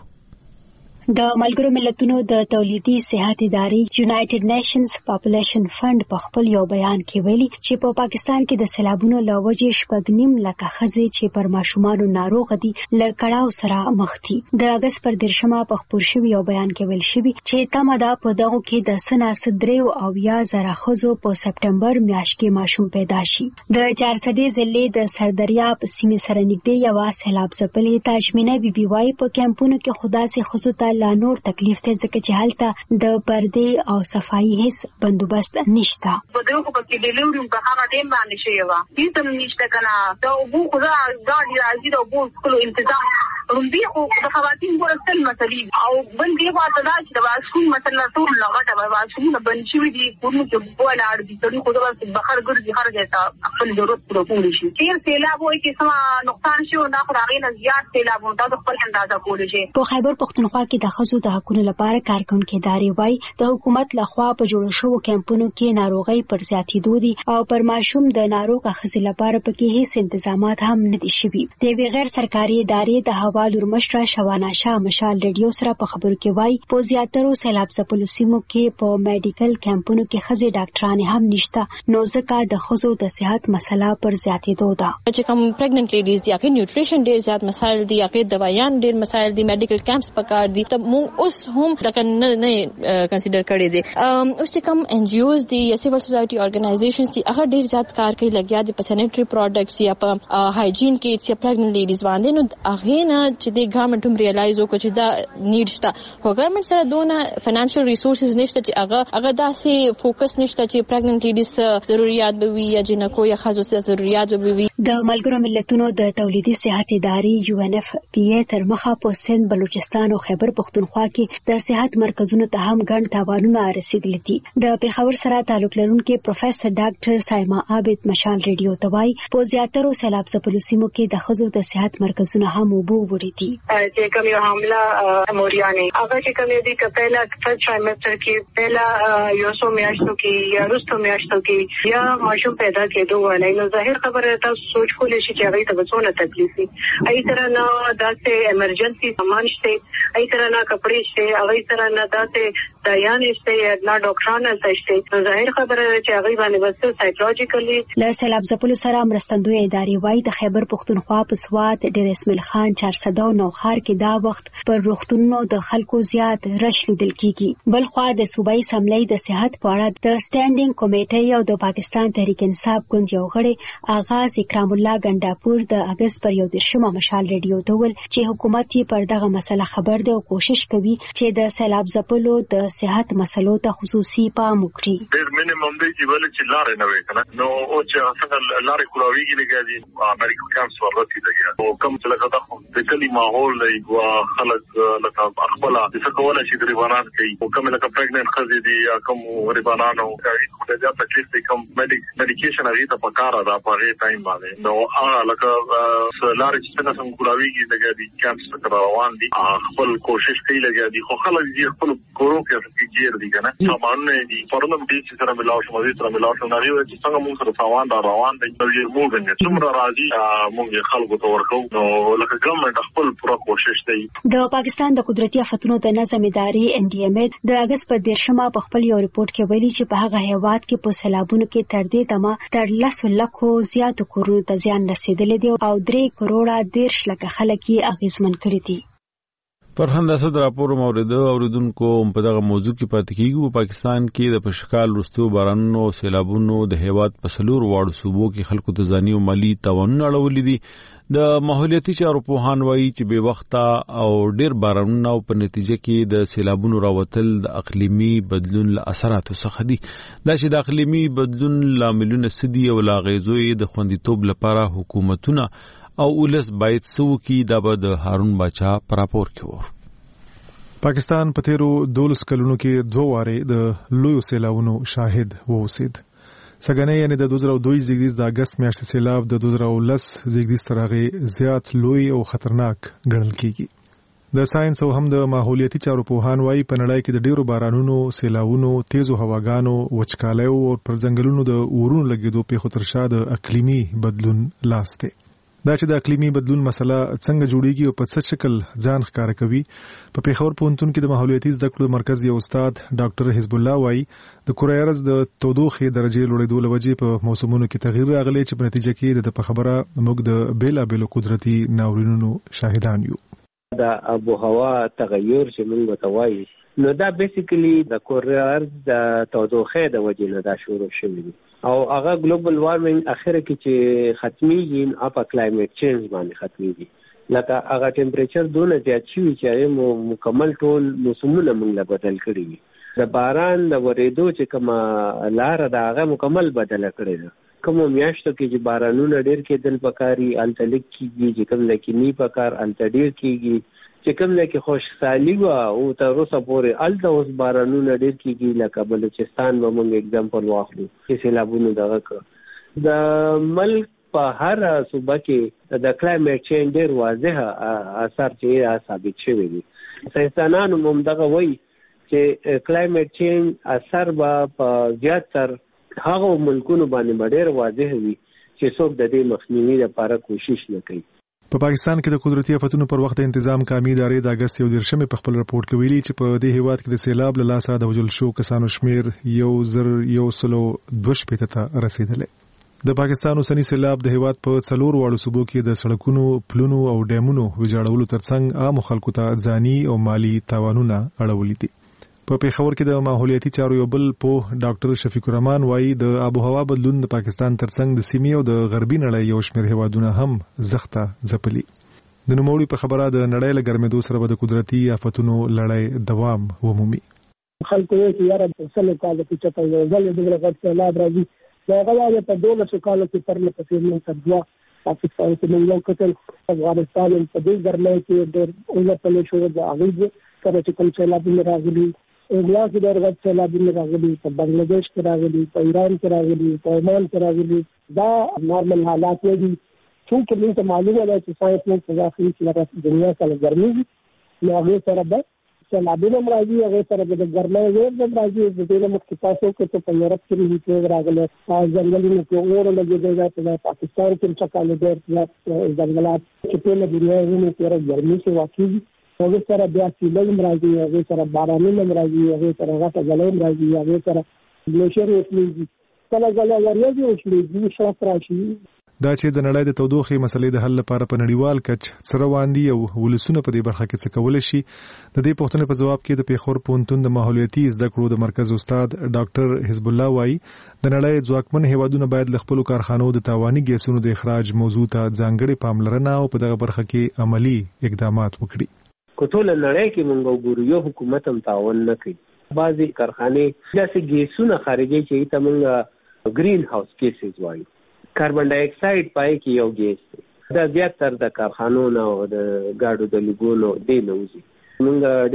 Speaker 18: د ملګرو ملتونو د تولیدي صحت ادارې یونایټډ نیشنز پاپولیشن فند په خپل یو بیان کې ویلي چې په پا پاکستان کې د سیلابونو له وجې شپږ نیم لکه ښځې چې پر ماشومانو ناروغ دي له کړاو سره مخ دي. د اګست پر دیرشمه په خپور شوي یو بیان کې ویل شوي چې تمه ده په دغو کې د سناسد دریو او یا زره ښځو په سپټمبر میاشت کې ماشوم پیدا شي. د چارسدې ضلع د سردریاب سیمې سره نږدې یوه سیلاب ځپلې تاجمینه بي بي وايي په کیمپونو کې خو داسې ښځو ته لا نور تکلیف ته ځکه چې هلته د پردې او صفایي هیڅ بندوبست نشته.
Speaker 19: په دغه په کې ډیلیوري په هغه ټیم باندې شوی و هیڅ هم نشته کنه دا وګو خو دا ګاډي راځي دا وګو خپل تنظیم روندي خو د خواتین ورستل مسلې او بل دی واته دا چې د واسکو مثلا ټول لغته به واسکو بند شي دي کومو کې بوله اړ دي ټول خو دا بخر ګرځي هر ځای ته خپل ضرورت پوره کولی شي. چیر سیلاب وای چې سم نقصان شي او دا خو هغه نه زیات سیلاب وو دا خپل اندازه کولی شي.
Speaker 18: په خیبر پختونخوا کې د خزو د حقوقو لپاره کارکونکو ادارې وای د حکومت لخوا په جوړ شوو کیمپونو کې ناروغي پر زیاتېدو دي او پر ماشوم د ناروغ خزې لپاره پکې هیڅ تنظیمات هم نه دي شوي. د غیر سرکاري ادارې د حوالو مشره شوانه شاه مشال ریډیو سره په خبرو کې وای په زیاترو سیلاب ځپلو سیمو کې په میډیکل کیمپونو کې خزې ډاکټران هم نشته نو ځکه د خزو د صحت مسله پر زیاتېدو ده.
Speaker 20: چې کوم پریګننټ لیډیز دي هغه نیوټریشن ډیر زیات مسایل دي هغه دوايان ډیر مسایل دي میډیکل کیمپس پکار دي ته موږ اوس هم لکه نه نه کنسیډر کړی دي. اوس چې کوم ان جی اوز دي یا سیویل سوسایټي اورګنایزیشنز دي هغه ډیر زیات کار کوي لګیا دي په سینیټری پروډکټس یا په هایجین کې چې پریګننټ لیډیز باندې نو هغه نه چې د ګورنمنت هم ریلایز وکړي چې دا نیډ شته خو ګورنمنت سره دونه فینانشل ریسورسز نشته چې هغه هغه داسې فوکس نشته چې پریګننټ لیډیز ضرورت به وي یا جنکو یا ښځو سره ضرورت به وي.
Speaker 18: د ملګرو ملتونو د تولیدي صحت ادارې یو ان اف پی ای تر مخه په سند بلوچستان او خیبر پختونخوا کې د صحت مرکزونو ته هم ګڼ تاوانونه رسیدلي دي. د پیښور سره تعلق لرونکي پروفیسور ډاکټر سایما عابد مشال ریډیو ته وایي په زیاترو سیلاب ځپلو سیمو کې د ښځو د صحت مرکزونه هم اوبه وړي دي.
Speaker 19: چې کوم یو حامله موریانه هغه چې کوم دي چې پهلا فرست ټرایمستر کې پهلا یو سو میاشتو کې یا وروسته میاشتو کې یا ماشوم پیدا کېدو ولای نو ظاهر خبره تاسو سوچ کولای شئ چې هغه ته څونه تکلیف وي. ای سره نه داسې ایمرجنسي سامان شته ای سره نه کپڑے شته هغه سره نه داسې دایان شته یا نه ډاکټرانو شته ظاهر خبره چې هغه باندې وسه سایکولوژیکلی
Speaker 18: له سیلاب ځپلو سره مرستندوی ادارې وایي د خیبر پختونخوا په سواد ډیر اسماعیل خان چارسده او نوخار کې دا وخت پر روغتونونو د خلکو زیات رش لیدل کیږي. بل خو د صوبایي اسمبلی د صحت په اړه د سټانډینګ کمیټې او د پاکستان تحریک انصاف ګوند یو غړی آغاز اکرام الله ګنڈاپور د اگست پر یو دیرشمه مشال ریډیو ته ول چې حکومت یې پر دغه مسله خبر دی او کوشش کوي چې د سیلاب ځپلو د صحت مسلو ته خصوصي پام وکړي.
Speaker 21: ډېر مینیمم دی چې ول چې لارې نه وي کنه نو او چې څنګه لارې کولاویږي لګي امریکا کام ورته دی او کوم چې لکه دا د کلی ماحول دی او خلک لکه خپل څه کولای شي غریبانان کوي او کوم لکه پریګننټ خزې دي یا کوم غریبانانو کوي خو دا تکلیف دی کوم میډیکیشن هغه ته پکاره دا په هغه ټایم باندې نو هغه لکه لارې چې څنګه څنګه کولاویږي لګي کیمپس ته روان دي خپل کوشش کوي لګي خو خلک یې خپل کورو کې کېږي دي کنه سامان نه دي پرنم دي چې سره ملاو شو دي سره ملاو شو نه وي چې څنګه موږ سره سامان دا روان دي نو یې موږ نه څومره راځي موږ خلکو ته ورکو نو لکه ګورنمنت خپل پوره کوشش کوي.
Speaker 18: د پاکستان د قدرتي آفتونو د نظم ادارې ان ډي ایم ای د اگست په دیرشمه په خپل یو ریپورت کې ویلي چې په هغه هیواد کې په سیلابونو کې تر دې دمه تر لسو لکو زیاتو کورونو ته زیان رسیدلی دی او درې کروڑه دیرش لکه خلک یې اغیزمن کړي دي.
Speaker 1: فرهند اسد راپور موریدو اوریدونکو په دغه موضوع کې پاتې کیږي. په پاکستان کې د پشکال وروستو بارانونو او سیلابونو د هیواد په څلور واړو صوبو کې خلکو ته ځاني او مالي تاوانونه اړولي دي. د ماحولیاتي چارو پوهان وایي چې بې وخته او ډیر بارانونه او په نتیجه کې د سیلابونو راوتل د اقلیمي بدلون له اثراتو څخه دي. دا چې د اقلیمي بدلون لاملونه څه دي او له اغېزو یې د خوندیتوب لپاره حکومتونه او ولس باید سو کی دا به د هارون باچا پر راپور کې و.
Speaker 22: پاکستان په تیرو دولس کلونو کې دوه واره د لویو سیلابونو شاهد ووسید. سګنې یعنی د دوه زره دوه زیږدیز د اگست میاشتې سیلاب د دوه زره لس زیږدیز تر هغه زیات لوی او خطرناک ګڼل کیږي. د ساينس او هم د ماحولیاتي چارو پوهان وايي په نړۍ کې د ډیرو بارانونو، سیلاوونو، تیزو هواګانو، وچکالیو او پر ځنګلونو د اورونو لګیدو په خطر شاده اقلیمي بدلون لاس دی. دا چې د اقلیمي بدلون مسله څنګه جوړیږي او په څه شکل ځان ښکاره کوي. په پیښور پوهنتون کې د ماحولیاتي زده کړو مرکز یو استاد ډاکټر حزب الله وایي د کره ارض د تودوخې درجې لوړېدو له وجې په موسمونو کې تغییر راغلی چې په نتیجه کې د په خبره موږ د بیلابیلو قدرتي ناورینونو شاهدان یو.
Speaker 2: د آب و هوا تغیر چې موږ ته وایي نو دا بیسیکلی د کره ارض د تودوخې د وجې نه دا شروع شوی دی او هغه ګلوبل وارمنګ اخره کې چې ختميږي اپ کلایمټ چینج باندې ختميږي. لکه هغه ټمپریچر دونه زیات شي چې هغه مکمل ټول موسمونه موږ له بدل کړی دي. د باران د ورېدو چې کومه لار ده هغه مکمل بدل کړی ده. کوم میاشتو کې چې بارانونه ډېر کېدل پکاري التلک کیږي چې کوم لکه نی پکار التډیر کیږي چې کوم لکه خوشحالي وا او تر اوسه پورې الته اوس بارانونه ډېر کیږي لکه بلوچستان به موږ اگزامپل واخلو چې سیلابونه دغه کړ. د ملک په هر صوبه کې د کلایمټ چینج ډېر واضح اثر چې ثابت شوی دی. ساینسدانانو هم دغه وایي چې کلایمټ چینج اثر به په زیاتر هغه ملکونو باندې ډېر واضح وي چې څوک د دې مخنیوي لپاره کوشش نه کوي.
Speaker 22: په پاکستان کې د قدرتي آفتونو پر وخت تنظیم قومي ادارې د اگست یو دیرشمې په خپل راپورټ کې ویلي چې په دې هیواد کې د سیلاب له لاسه د وژل شو کسانو شمیر یو زر یو سلو دوه شپېته ته رسیدلی. د پاکستان اوسنی سیلاب د هیواد په څلور واړو صوبو کې د سړکونو، پلونو او ډیمونو ویجاړولو ترڅنګ عام خلکو ته ځاني او مالی تاوانونه اړولي دي. په پیښور کې د ماحولیاتي چارو یو بل په ډاکټر شفیق الرحمن وایي د آب و هوا بدلون د پاکستان ترڅنګ د سیمې او د غربي نړۍ یو شمېر هیوادونه هم زخته ځپلي. د نوموړي په خبره د نړۍ له ګرمېدو سره به د قدرتي آفتونو لړۍ دوام ومومي.
Speaker 4: خلکو یې چې یاره سلو کاله کې چته یو ځل د غټ سیلاب راځي دا هغه په دولسو کالو کې پرله پسې موږ ته دوه پاکستان کې موږ یو کتل افغانستان په دې ګرمۍ کې ډېر اوږده شو د هغې سره چې کوم سیلابونه راغلي انګلا کې ډېر غټ سیلابونه راغلي په بنگلاديش کې راغلي په ایران کې راغلي په عمان کې راغلي. دا نارمل حالات نه دي چونکه موږ ته معلومه ده چې ساینس موږ په ځاخلي چې دنیا سره ګرمېږي نو هغې سره به سیلابونه هم راځي هغې سره به د ګرمۍ ویب هم راځي. د دې نه مخکې تاسو وکړو په یورپ کې هیټ راغلی ځنګلونو کې اور لګېدی دی په پاکستان کې هم چکاله ډېر زیات ځنګلات چې ټوله دنیا یې ویني چې ګرمي کې واقع دي. هغې سره بیا سیلۍ هم راځي هغې سره بارانونه هم راځي هغې سره غټه ګلۍ هم راځي هغې سره ګلیشیر وشلېږي کله کله وریځې وشلېږي شاف راشي.
Speaker 22: دا چې د نړۍ د تودوخې مسلې د حل لپاره په نړیوال کچ څه روان دي او ولسونه په دې برخه کې څه کولی شي د دې پوښتنې په ځواب کې د پیښور پوهنتون د ماحولیاتي زده کړو د مرکز استاد ډاکټر حزب الله وایي د نړۍ ځواکمن هیوادونه باید له خپلو کارخانو د تاواني ګیسونو د اخراج موضوع ته ځانګړې پاملرنه او په دغه برخه کې عملی اقدامات وکړي.
Speaker 2: که ټوله نړۍ کې موږ وګورو یو حکومت هم تعاون نه کوي. بعضې کارخانې داسې ګیسونه خارجوي چې ته موږ ګرین هاوس ګیسز وایو. کاربن ډای اکساید پای کې یو ګیس دی دا زیاتره د کارخانو نه او د ګاډو د لګولو دې نه وځي. موږ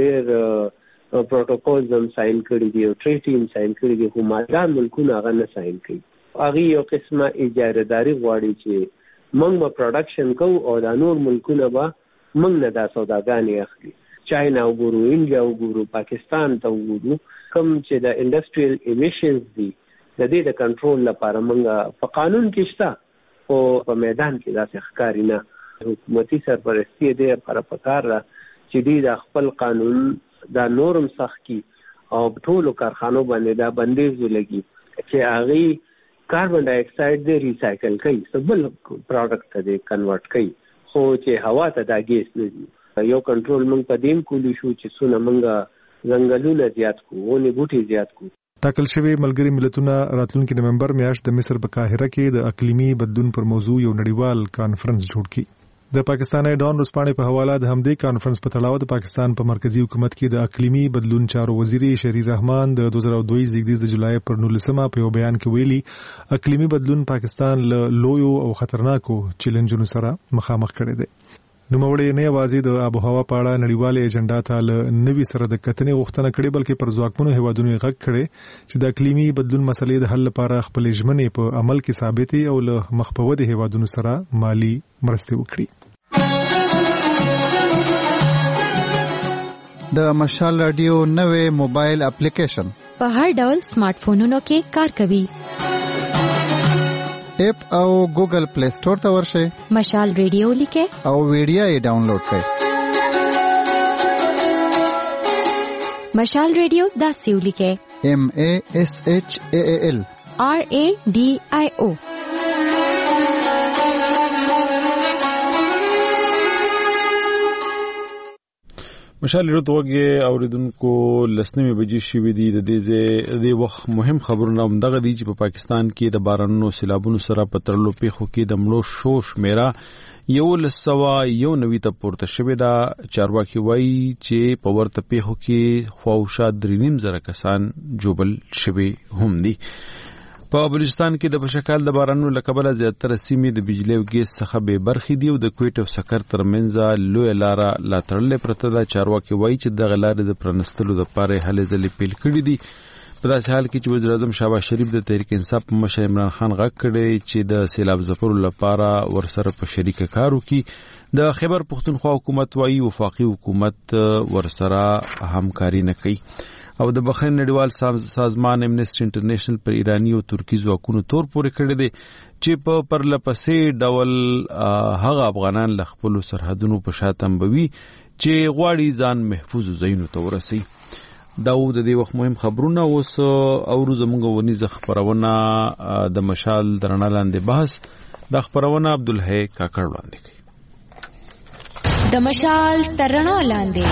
Speaker 2: ډېر پروتوکولز هم ساین کړي دي او ټریټي هم ساین کړي دي خو مادام ملکونه هغه نه ساین کوي. هغې یو قسمه اجارهداري غواړي چې موږ به پروډکشن کوو او دا نور ملکونه به موږ نه دا سوداګانې اخلي. چاینا وګورو، انډیا وګورو، پاکستان ته وګورو کوم چې د انډسټریل ایمیشنز دي د دې د کنټرول لپاره موږ په قانون کې شته او په میدان کې داسې ښکاري نه. حکومتي سرپرستي یې دې لپاره پکار ده چې دوی د خپل قانون دا نورم سخت کړي او ټولو کارخانو باندې دا بندیز ولګي چې هغې کاربن ډای اکساید دې ریسایکل کوي څه بل پروډکټ ته دې کنورټ کوي خو چې هوا ته دا ګیس نه دي. یو کنټرول موږ په دې کولی شو چې څونه موږ ځنګلونه زیات کړو ونې بوټي زیات کړو.
Speaker 22: ټاکل شوی ملګري ملتونه راتلونکي نومبر میاشت د مصر په قاهره کې د اقلیمي بدلون پر موضوع یو نړیوال کانفرنس جوړ کړي. د پاکستاني ډان روسپاڼې په حواله د همدې کانفرنس په تړاو د پاکستان په مرکزی حکومت کې د اقلیمي بدلون چارو وزیر شهری رحمان د دوه زره دوه زیږدیز د جولای پر نولسمه په یو بیان کې ویلي اقلیمي بدلون پاکستان له لویو او خطرناکو چیلنجونو سره مخامخ کړی دی. نوموړی نه یوازې د آب و هوا په اړه نړیوالې ایجنډا ته له نوي سره د کتنې غوښتنه کړې بلکې پر ځواکمنو هیوادونو یې غږ کړی چې د اقلیمي بدلون مسلې د حل لپاره خپلې ژمنې په عمل کې ثابتې او له مخ په ودې هیوادونو سره مالي مرستې وکړي.
Speaker 23: د مشال رادیو نوې موبایل اپلیکیشن
Speaker 10: په هر ډول سمارټ فونونو کې کار کوي.
Speaker 23: اپ او ګوګل پلی سٹور ته ورشئ.
Speaker 10: مشال ریډیو لیکه
Speaker 23: او ویډیو یې ډاونلوډ کړئ.
Speaker 10: مشال ریډیو داسې ولیکه
Speaker 23: M A S H A A L
Speaker 10: R A D I O.
Speaker 1: مشال ریډیو توګه اوریدونکو لسنیمه بجې شوې دي. د دې د وخت مهم خبرونه هم دغه دي چې په پاکستان کې د بارانونو سیلابونو سره په تړلو پیښو کې د مړو شو شمیره یو لسوا یو نوي ته پورته شوې ده. چارواکي وایي چې په ورته پیښو کې خواوشا درې نیم زره کسان جوبل شوي هم دي. په بلوچستان کې د بشکال د بارانونو له کبله زیاتره سیمې د بجلی او ګیس څخه بې برخې دي او د کویټ او سکر ترمنځ لویه لاره لا تړلې پرته ده. چارواکي وایي چې دغه لارې د پرانستلو دپاره یې هلې ځلې پیل کړي دي. په داسې حال کې چې وزیر اعظم شهباز شریف د تحریک انصاف په مشر عمران خان غږ کړی چې د سیلاب ځپلو لپاره ورسره په شریکه کار وکړي. د خیبر پښتونخوا حکومت وایي وفاقي حکومت ورسره همکاري نه کوي. او د بحرین نړیوال سازمان امنیسټي انټرنیشنل پر ایرانی او ترکی ځواکونو تور پورې کړی دی چې په پرلپسې ډول هغه افغانان له خپلو سرحدونو په شا تنبوي چې غواړي ځان محفوظ ځایونو ته ورسوي. دا و د دې وخت مهم خبرونه. اوس اورو زموږ ونیزه خبرونه د مشال درنه لاندې بحث. دا خبرونه عبدالحی کاکړ وړاندې کوي.
Speaker 10: د مشال درنه لاندې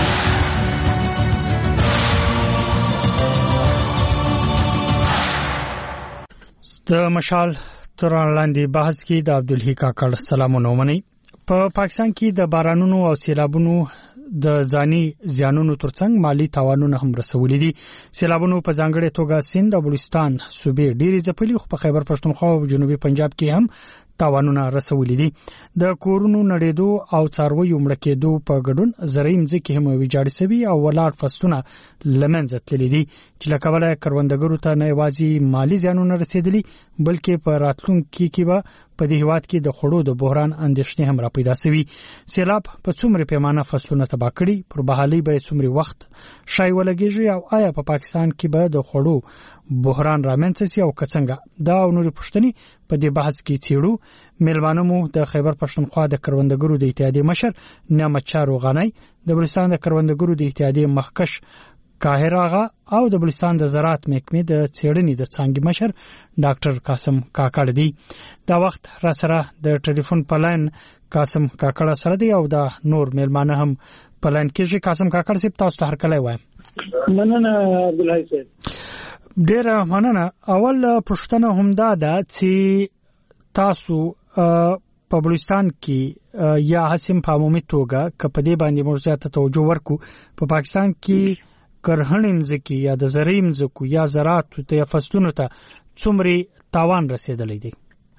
Speaker 5: د مشال تران لاندې بحث کې د عبدالحی کاکړ سلامونه ومني. په پاکستان کې د بارانونو او سیلابونو د ځاني زیانونو ترڅنګ مالی تاوانونه هم رسولي دي. سیلابونو په ځانګړې توګه سند او بلوچستان صوبې ډېری ځپلي، خو په خیبر پښتونخوا او جنوبي پنجاب کې هم تاوانونه رسولي دي. د کورونو نړېدو او څارویو مړه کېدو په ګډون زرعي مځکې هم ویجاړې شوي او ولاړ فصلونه له منځه تللي دي چې له کبله کروندګرو ته نه یوازې مالي زیانونه رسېدلي بلکې په راتلونکي کې به په دې هیواد کې د خوړو د بحران اندېښنې هم را پیدا شوي. سیلاب په څومره پیمانه فصلونه تباه کړي، پر بحالۍ به څومره وخت شای ولګېږي او آیا په پاکستان کې به د خوړو بحران رامنځته شي او که څنګه؟ دا او نورې پوښتنې په دې بحث کې څېړو. میلمانه مو د خیبر پښتونخوا د کروندګرو د اتحادیې مشر نعمت شاه روغانی، د بلوچستان د کروندګرو د اتحادیې مخکش قاهر آغا او د بلوچستان د زراعت محکمې د څېړنې د څانګې مشر ډاکټر قاسم کاکړ دی. دا وخت را سره د ټلیفون په لاین قاسم کاکړ سره دی او دا نور میلمانه هم په لاین کې. قاسم کاکړ صاحب تاسو ته هرکلی وایم.
Speaker 4: مننه عبدالحی صاحب.
Speaker 5: ډېره مننه. اول پوښتنه همدا ده چې تاسو په بلوچستان کې یا حسیم په عمومي توګه که په دې باندې موږ زیاته توجه ورکو، په پاکستان کې کرهڼې مځکې یا د زرعي مځکو یا زراعتو ته یا فصلونو ته څومره تاوان رسېدلی دی؟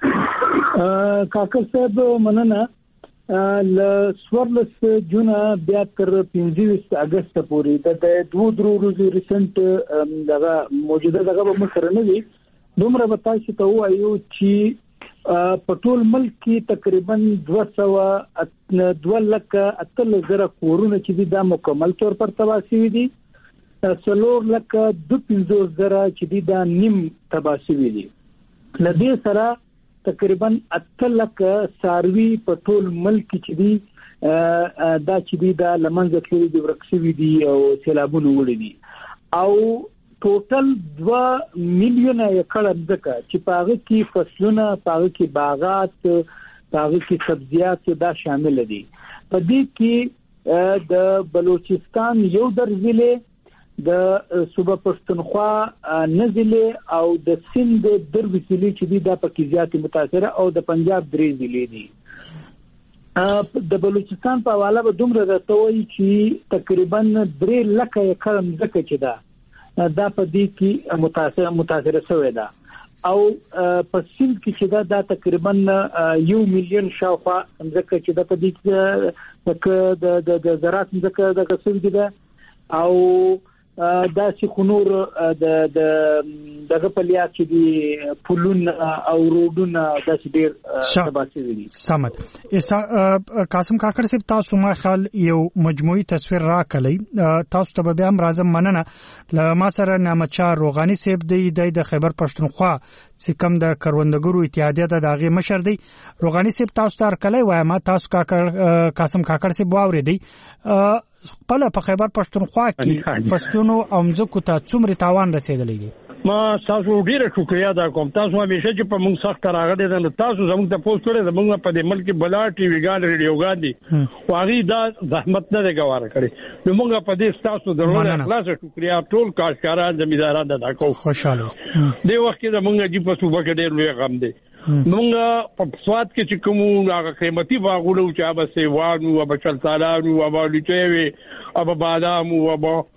Speaker 4: کاکړ صاحب مننه. له څوارلس جونه بیا تر پنځه اګست پورې د دوه درو ورځې ریسنټ دغه موجوده دغه به مخ سره نه وي. دومره به تاسو ته وایو چې په ټول ملک کې تقریبا دوه سوه دوه لکه اتلس زره کورونه چې دي دا مکمل طور پر تباه شوي دي. څلور لکه دوه پنځوس زره چې دي دا نیم تباه شوي دي. له دې سره تقریبا اته لکه څاروي په ټول ملک کې چې دي دا چې دي دا له منځه تللي دي، ورک شوي دي او سیلابونه وړي دي. او ټوټل دوه میلیونه ایکړه ځمکه چې په هغه کې فصلونه، په هغه کې باغات، په هغه کې سبزیات دا شامل دي. په دې کې د بلوچستان یو درزلې، د صوبه پښتونخوا نه ضلع او د سند درې ضلع چې دي دا پکې زیات متاثره او د پنجاب درې ضلع دي. د بلوچستان په حواله به دومره راته وایي چې تقریبا درې لکه ایکړه ځمکه چې ده دا په دې کې متاثره متاثره شوې ده. او په سند کې چې دا د تقریبا یو میلیون شاوخوا ځمکه چې دا په دې کې د د زراعت ځمکه د قسم دي ده. او دا چې خنور د د دغه پلیات چې دی پلون او روډونه د ډیر تباسي دي.
Speaker 5: سمت قاسم کاکړ صاحب، تاسو ما خیال یو مجموعي تصویر راکړی. تاسو ته به هم راځم. مننه. له ما سره نعمت شاه روغانی صاحب دی د خیبر پښتونخوا چې کوم د کروندګرو اتحادیه د داغي مشر دی روغانی صاحب تاسو ته کله وایم تاسو کاکړ قاسم کاکړ صاحب واوري دی خپل په خیبر پښتونخوا کې فصلونو او مځکو ته څومره تاوان رسیدلی دی
Speaker 6: ما تاسو ډیره شکریا ادا کوم تاسو همیشه چې په موږ سخت راغلي ده تاسو زموږ ته پوسټ کړی ده موږ په دې ملک بلا ټي وی ګان ریډیو ګان دي واغی دا زحمت نه غواړي کړی نو موږ په دې تاسو درونه اخلاص شکریا ټول کارګران زمینداران ادا کوو
Speaker 5: خوشاله
Speaker 6: دی وخت کې موږ چې په صوبه کې ډیر لوی غم دی موږ په سواد کې چې کوم هغه قیمتي باغونه چې هغه سیوانو او بچلتالانو او بالوچوي او بادام او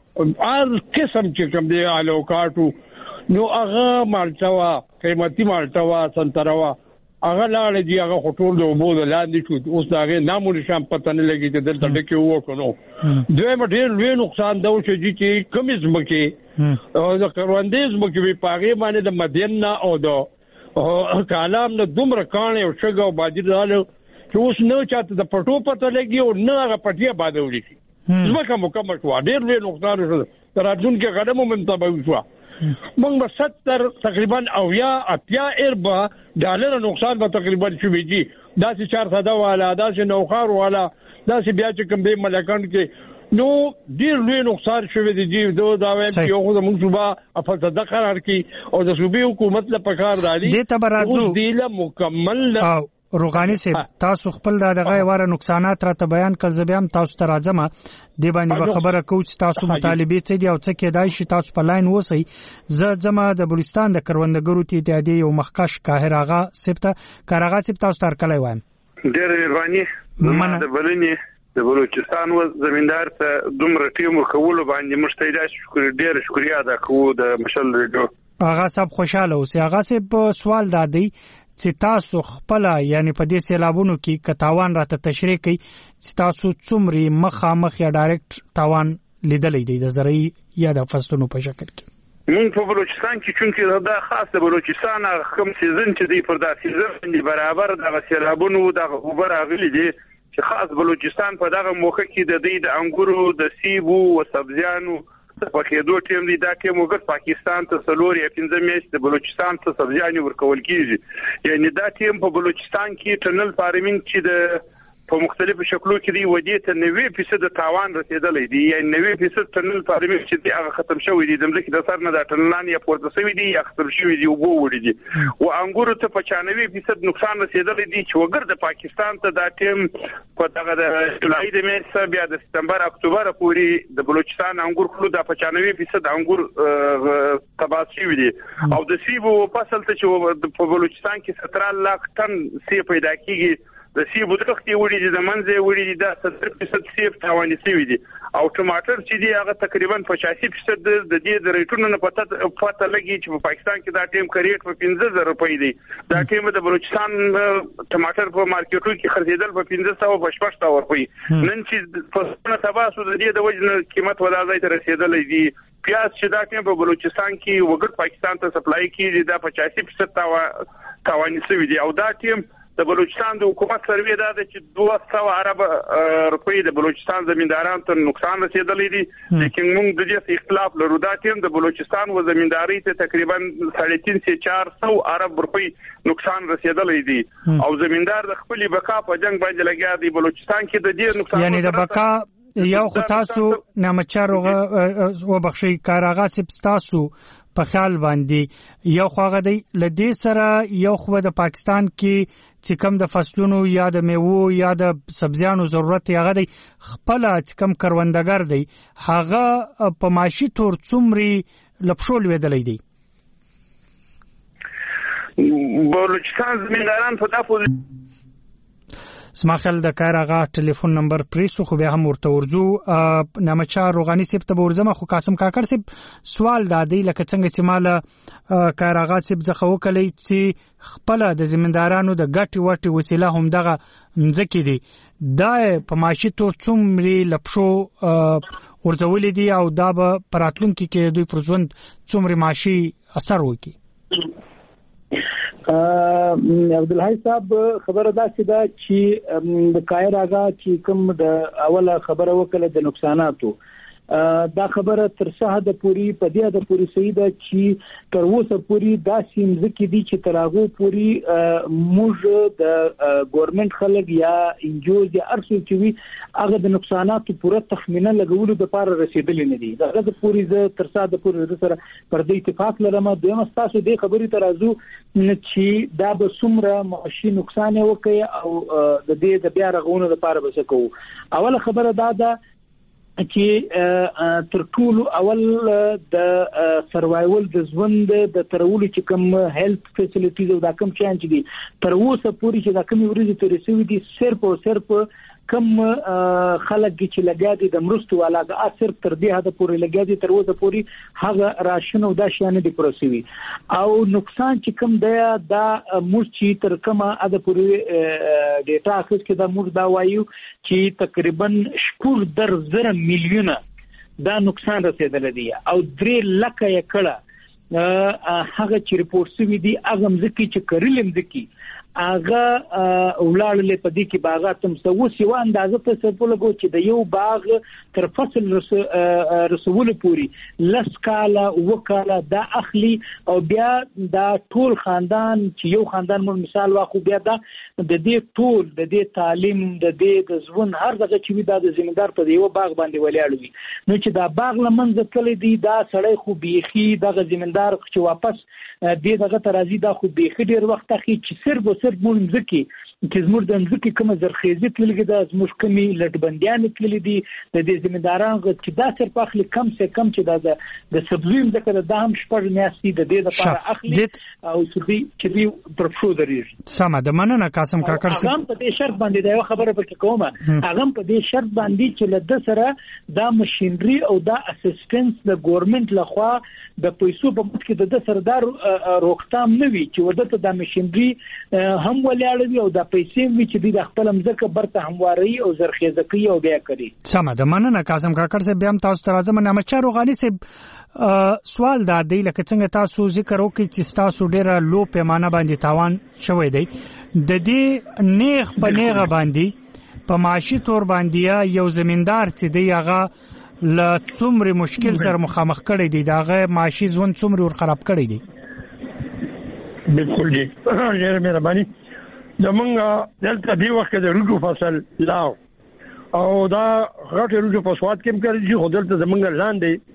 Speaker 6: هر قسم چې کوم دی الوکاټو نو هغه مالټوا قیمتي مالټوا سنتروا هغه لاړ دي هغه خطول د وبو د لاندې شو اوس هغه نامو نشم پته نه لګي چې دلته ټکی وکړو دوی مډیر لوی نقصان دا چې چې کمیز مکه او د کروندیز مکه په پاغه باندې د مدینه او د کالام د دومره کانه او شګو باجر دالو چې اوس نو چاته د پټو پته لګي او نه هغه پټیا باندې ولي زمکه مکمل شو ډیر لوی نقصان شو تراتون کې غنمو منتبه شو موږ به ستر تقریبا او یا اتیا اربع ډالر نقصان به تقریبا شوی دي دا چې چار ساده والا دا چې نوخار والا دا چې بیا چې کوم به ملکان کې نو ډیر لوی نقصان شوی دي دوه دا وایم چې یو خو موږ صوبه خپل صدقه قرار کی او د صوبې حکومت له پکار دالي
Speaker 5: د تبرازو
Speaker 6: دی له مکمل
Speaker 5: روغانی صاحب تاسو خپل دغه واره نقصانات را ته بیان کړ زبېم تاسو ته راځم دی باندې خبره کوم تاسو مطالبه څه دی او څه کېدای شي تاسو په لاین وسی زه ځم د بلوچستان د کروندګرو ته اتحادیه یو مخکش قاهر آغا سپته کارغا سپ تاسو تر کله وایم
Speaker 7: ډېر مهرباني زما د بلنې د بلوچستان و زمیندار ته دومره ټیم ورکول باندې مشتیدا شکر ډېر شکریا ادا کوو د مشل ریډیو
Speaker 5: آغا صاحب خوشاله اوسئ آغا صاحب سوال دادی چې تاسو خپل یعنی په دې سیلابونو کې کتاوان راته تشریح کړئ چې تاسو څومره مخامخ یا ډایرکټ تاوان لیدلې دی د زرعي یا د فصلونو په شکل کې
Speaker 7: مونږ په بلوچستان کې چونکې دا خاص د بلوچستان کوم سیزن چې دی پر دا سیزن برابر د سیلابونو د اوبر اغلي دي چې خاص بلوچستان په دغه موخه کې د دې د انګورو د سیبو او سبزیانو پکې دوه ټیم دي دا کې موږ پاکستان ته سلور یا پنځه میاشتې د بلوچستان ته سبزیانې ورکول کیږي یعنی دا ټیم په بلوچستان کې ټنل فارمینګ چې د په مختلفو شکلو کې دی ودی ته نوي فیصد تاوان رسیدلې دی یعنی نوي فیصد ټنل فارمینګ چې دی هغه ختم شوی دی د ملک د سر نه د ټنلان یا پورته شوی دی یا ختم شوی دی او وګوري دي او انګورو ته په چانوي فیصد نقصان رسیدلې دی چې وګر د پاکستان ته دا ټیم په دغه د جولای د میاشتې بیا د سپتمبر اکتوبر پورې د بلوچستان انګور کلو د په چانوي فیصد انګور تباس شوی دی او د سیبو فصل ته چې په بلوچستان کې ستر لک ټن سیب پیدا کیږي د سیبو درختي وړي دي د منځه وړي دي د ستر فیصد سیب تاواني شوی دي او ټماټر چې دی هغه تقریبا پچاسی فیصد د دې د ریټونو نه پته پته لګي چې په پاکستان کې دا ټیم کریټ په پنځه زره روپۍ دی دا ټیم د بلوچستان ټماټر په مارکیټو کې خرڅېدل په پنځه سوه پنځه سوه روپۍ نن چې په تباسو د دې د وجنه قیمت ولا ځای ته رسیدلې دي پیاز چې دا ټیم په بلوچستان کې وګړ پاکستان ته سپلای کیږي دا پچاسی فیصد تاواني شوی دی او دا ټیم د بلوچستان د حکومت سروې دا ده چې دوه سوه ارب روپۍ د بلوچستان زمیندارانو ته نقصان رسیدلی دي لیکن موږ د دې اختلاف لرو دا ټیم د بلوچستان و زمینداری ته تقریبا ساڑھے تین سے چار سو ارب روپۍ نقصان رسیدلی دي او زمیندار د خپل بقا په جنگ باندې لګیا دی بلوچستان کې د دې نقصان
Speaker 5: یعنی د بقا یو خو تاسو نامچار او بخشي کارغا سپ تاسو په خیال باندې یو خواغه دی لدې سره یو خو د پاکستان کې چې کم د فصلونو یا د میوو یا د سبزیانو ضرورت یې غدي خپل چې کم کروندګر دی هغه په ماشي تور څومره لپشول ویدلې دی
Speaker 7: بلوچستان زمینداران په دافو
Speaker 5: سماخل د کارغا ټلیفون نمبر پریسو خو به هم ورته ورزو نامچار روغانی سپ ته ورزمه خو قاسم کاکړ سپ سوال دادی لکه څنګه چې مال کارغا سپ ځخه وکړي چې خپل د زمیندارانو د ګټي وټي وسیله هم دغه مځکې دي دا په ماشي تور څومره لپشو ورځولې دي او دا به پراتلونکو کې دوی پرځوند څومره ماشي اثر وکړي
Speaker 4: عبدالحی صاحب خبره دا چې دا چې د کایر آغا چې کوم د اوله خبره وکړه د نقصاناتو
Speaker 3: دا خبره تر څه حد پورې په دې د پوری صحیح ده چې تر اوسه پورې دا سیم ځکه دي چې تر هغه پورې موږ د ګورنمنت خلک یا انجوز یا ارسو چې وي هغه د نقصاناتو پوره تخمینه لګولو لپاره رسیدلې نه دي. دا د پوری ز تر څه د پوری سره پر دې اتفاق لرم. دویم تاسو دې خبرې ترازو چې دا به څومره معاشي نقصان وکړي او د دې د بیا رغونې لپاره به څه کوو. اوله خبره دا ده چې تر ټولو اول د سروایول د ژوند د ترولو چې کوم هیلث فیسیلیټیز او دا کوم چانس دي تر اوسه پورې چې دا کوم ورځې ترې سوي دي صرف او صرف کم خلک چې لګیا دي د مرستو والا د اثر تر دې حد پورې لګیا دي تر اوسه پورې هغه راشن او دا شان دي پروسوي او نقصان چې کم دی دا موږ چې تر کومه اده پورې ډیټا اخیس کې دا موږ دا وایو چې تقریبا شپږ در زره میلیونه دا نقصان رسیدلی دی او درې لکه یې کړه هغه چې ریپورت شوی دی هغه مځکې چې کړلې مځکې هغه ولاړلې په دې کې باغات هم سوس یو اندازه ته څه لګو چې د یو باغ تر فصل رسول پوری لس کاله وکاله دا اخلي او بیا دا ټول خاندان چې یو خاندان مون مثال واخو بیا دا د دې ټول د دې تعلیم د دې د ژوند هر دغه چې وي دا د ځمېدار په یو باغ باندې ولاړ وي نو چې دا باغ لمنځ کړی دی دا سړی خو بيخي دغه ځمېدار چې واپس دې دغه ترازی دا خو بيخي ډیر وخت اخی چې صرف او صرف مون ځکه چې زموږ د ځمکې کومه زرخیزي تلګي دا زموږ کمی لټبندیان تللی دي د دې ځمېداران چې دا صرف اخلي کم سه کم چې دا د سبزیم ځکه د دام شپږ میاشتې د دې لپاره اخلي او چې دې پرفو درېږي.
Speaker 5: سمه د مننه قاسم کاکړ
Speaker 3: هغه په دې شرط باندې دا خبره پکې کومه هغه په دې شرط باندې چې له د سره دا ماشينري او دا اسسټنس د ګورنمنت لخوا د پیسو په مت کې د سردار روکتام نه وي چې ودته د ماشينري هم ولاړوي او د پیسې وی چې د خپل مزکه برته همواري او زرخیزه کوي او بیا کوي.
Speaker 5: سمه د مننه قاسم کاکړ صاحب بیا تاسو ته راځم. نه مچا روغالي صاحب سوال دا دی لکه څنګه تاسو ذکر وکړئ چې تاسو ډیره لو پیمانه باندې تاوان شوی دی د دې نیغ په نیغه باندې په معاشي تور باندې یو زمیندار چې دی هغه ل څومره مشکل سره مخامخ کړی دی داغه معاشي ژوند څومره ور خراب کړی دی.
Speaker 6: بالکل جی ډیره مهرباني زمونږ دلته دی وخت د روجو فصل لاو او دا غټ روجو په سواد کې کړی چې دلته زمونږ لاندې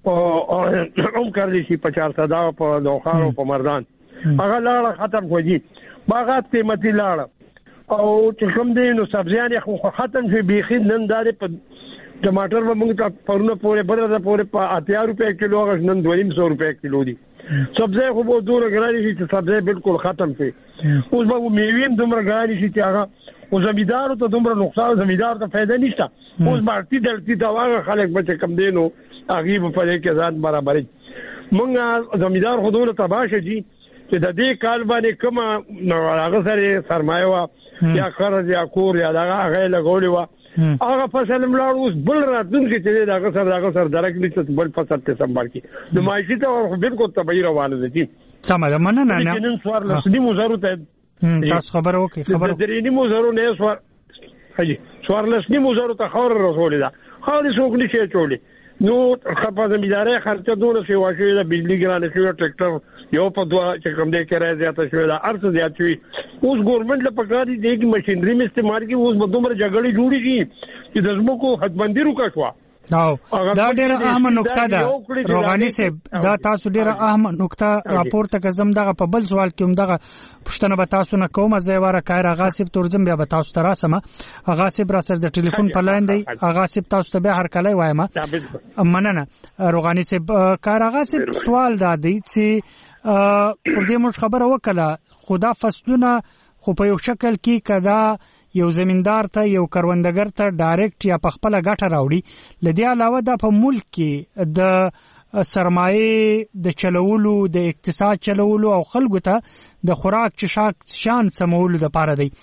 Speaker 6: او هم کړی شي په چار صدا په دوخار او په مردان هغه لاړه ختم کوي باغات قیمتي لاړه او چې کوم دی نو سبزیان خو ختم شي بيخي نن داري په ټماټر به موږ ته پرونه پورې بدره پورې په اتیا روپے کیلو غش نن دوه نیم سو روپے کیلو دي سبزی خو به دوره ګرانی شي چې سبزی بالکل ختم شي اوس به میویم دومره ګرانی شي چې هغه او زمیدارو ته دومره نقصان زمیدار ته فائدہ نشته اوس بارتي دلتي دا واغه خلک به کم دینو هغه په دې کې ځان برابرې مونږه زمیدار خودونه تباشه دي چې د دې کال باندې کومه هغه سره سرمایه وا یا قرض یا کور یا هغه لګولې وا هغه فصل ملاړ اوس بل راتلونکي چې دا هغه سره هغه سره درک نشته بل فصل ته سمبال کی د معاشي ته بالکل تبعی روانه دي.
Speaker 5: سمه ده مننه نه
Speaker 6: نن سوار لسنی مزارو ته
Speaker 5: تاسو خبر وکي خبر
Speaker 6: درېنی مزارو نه سوار هجي سوار لسنی مزارو ته خبر رسول ده خالص وګني شي چولې نو خپل زمینداري خرچه دونه شي واشي د بجلی ګرانه شي ټریکټر یو په دوا چې کوم دې کرای زیاته شوی دا ارث زیات شوی اوس ګورنمنت له پکاري دی چې ماشينري می استعمال کی اوس بدومره جګړې جوړې شي چې د زموږ حدبندي وکړوا
Speaker 5: او دا ډیره اهمه نقطه ده روغاني صاحب دا تاسو ډیره اهمه نقطه راپورته کزم دغه په بل سوال کې هم دغه پښتنه به تاسو نه کومه زیواره کایر غاسب تورزم بیا به تاسو ته راسمه غاسب را سره د ټلیفون په لاین دی غاسب تاسو ته به هر کله وایم مننه روغاني صاحب کایر غاسب سوال دا دی چې پر دې موږ خبره وکړه خدا فصلونه خو په یو شکل کې کدا یو زمیندار ته یو کروندګر ته ډایرکټ یا په خپل ګټه راوړي لدی علاوه د په ملک کې د سرمایه د چلولو د اقتصاد چلولو او خلکو ته د خوراک چشاک شان سمولو د پاره دی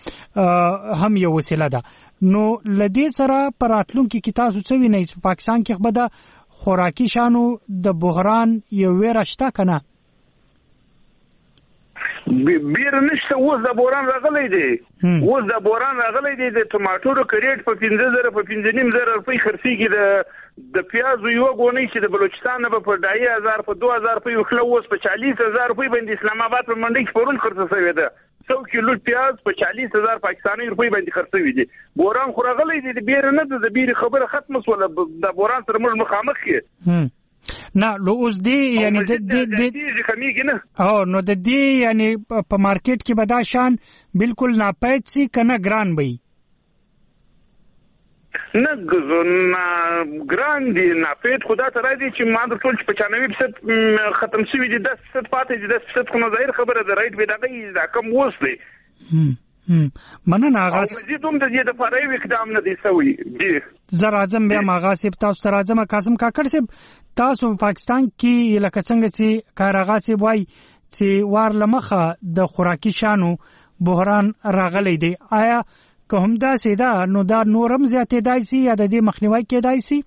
Speaker 5: هم یو وسیله ده. نو لدی سره پراتلونکو کې تاسو څه وینئ په پاکستان کې خبره خوراکي شانو د بحران یو ویراشته کنه
Speaker 7: بیر نشته. اوس د بوران راغلی دی اوس د بوران راغلی دی د ټماټورو کریټ په پنځه زره په پنځه نیم زره روپۍ خرڅېږي. د د پیازو یوه ګونۍ چې د بلوچستان نه به په ډایي هزار په دو هزار روپۍ وخله اوس په چالیس هزار روپۍ باندې اسلام آباد په منډۍ کې پرون خرڅه شوې ده. سو کیلو پیاز په چالیس هزار پاکستاني روپۍ باندې خرڅوي دي. بوران خو راغلی دی د بیر نه د بیر خبره ختمه شوله. د بوران سره موږ مخامخ یې
Speaker 5: نه لو اوس دی یعنی د
Speaker 7: دې کمیږي نه
Speaker 5: او نو د دې یعنی په مارکیټ کې به دا شان بالکل ناپید سي کنه ګران وي
Speaker 7: نه ګران دي ناپید خدا ته راځي چې ما د ټول پچانوي فیصد ختم شوی دي دس فیصد پاتې دي دس فیصد خو ظاهر خبره ده رایټ به دغه دا کم وس دی
Speaker 5: مننه آغاز
Speaker 7: مزید هم د دې د فارای اقدام نه دی سوی دی
Speaker 5: زر اعظم بیا آغاز سپ تاسو تر اعظم قاسم کاکړ سپ تاسو پاکستان کې لکه څنګه چې کارغات سي وای چې وار لمخه د خوراکي شانو بحران راغلی دی آیا که هم دا سیدا نو دا نورم زیاتې دای سي یا د دې مخنیوي کې دای سي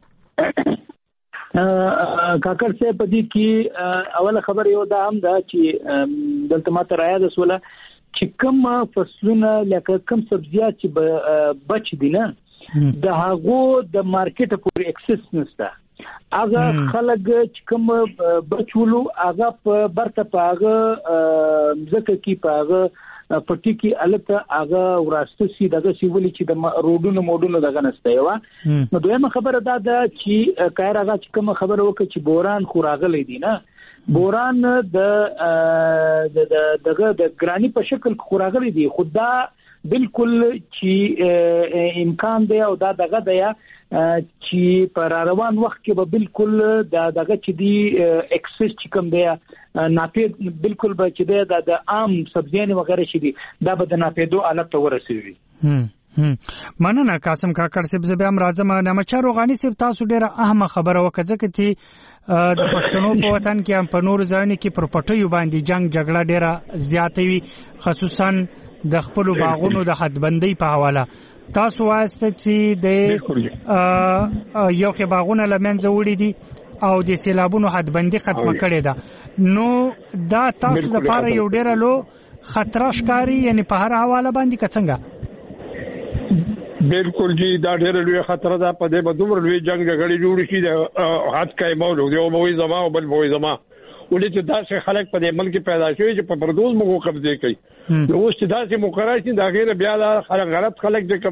Speaker 3: کاکړ سپ په دې کې اوله خبر یو دا هم دا چې دلته ماته رایا د سوله چې کوم فصلونه لکه کوم سبزیات چې بچ دي نه د هغو د مارکیټ پورې اکسس نشته. هغه خلک چې کوم بچولو هغه په برته په هغه ځکه کې په هغه پټي کې الته هغه وراسته سي دغه سی ولي چې د روډونو موډونو دغه نشته یو. نو دویمه خبره دا ده چې کایر هغه چې کوم خبره وکړي چې بوران خو راغلی دی نه بوران د دغه د ګرانی په شکل خوراغلی دی خدا بالکل چې امکان دی او دا دغه دی چې پر روان وخت کې به بالکل دا دغه چې دی اکسس چې کوم دی ناپید بالکل به چې دی د عام سبزیانو وغیرہ شي دی دا به د ناپیدو حالت ته ورسېږي.
Speaker 5: مننه قاسم کاکړ صاحب زه به هم راځم. نعمتشاه روغاني صاحب تاسو ډیره اهمه خبره وکړه چې د پښتنو په وطن کې هم په نور ځایونو کې پر پټیو باندې جنگ جګړه ډیره زیاته وي خصوصا د خپل باغونو د حدبندۍ په حواله. تاسو واسطه چې د یو کې باغونه لمنځه وړي دي او د سیلابونو حدبندي ختمه کړې ده نو دا تاسو د پاره یو ډیره لو خطر ښکاری یعنی په هر حواله باندې کڅنګا
Speaker 6: بالکل جی دا ډېر لوی خطر ده په دې بدومر لوی جنگ جګړې جوړ شي د حد کای مولو دی او به زما او بل به زما ولې چې داسې خلک په دې ملک پیدا شوي چې په پردوز موږ قبضه کوي نو اوس چې داسې مقرر شي دا غیر بیا دا خلک غلط خلک چې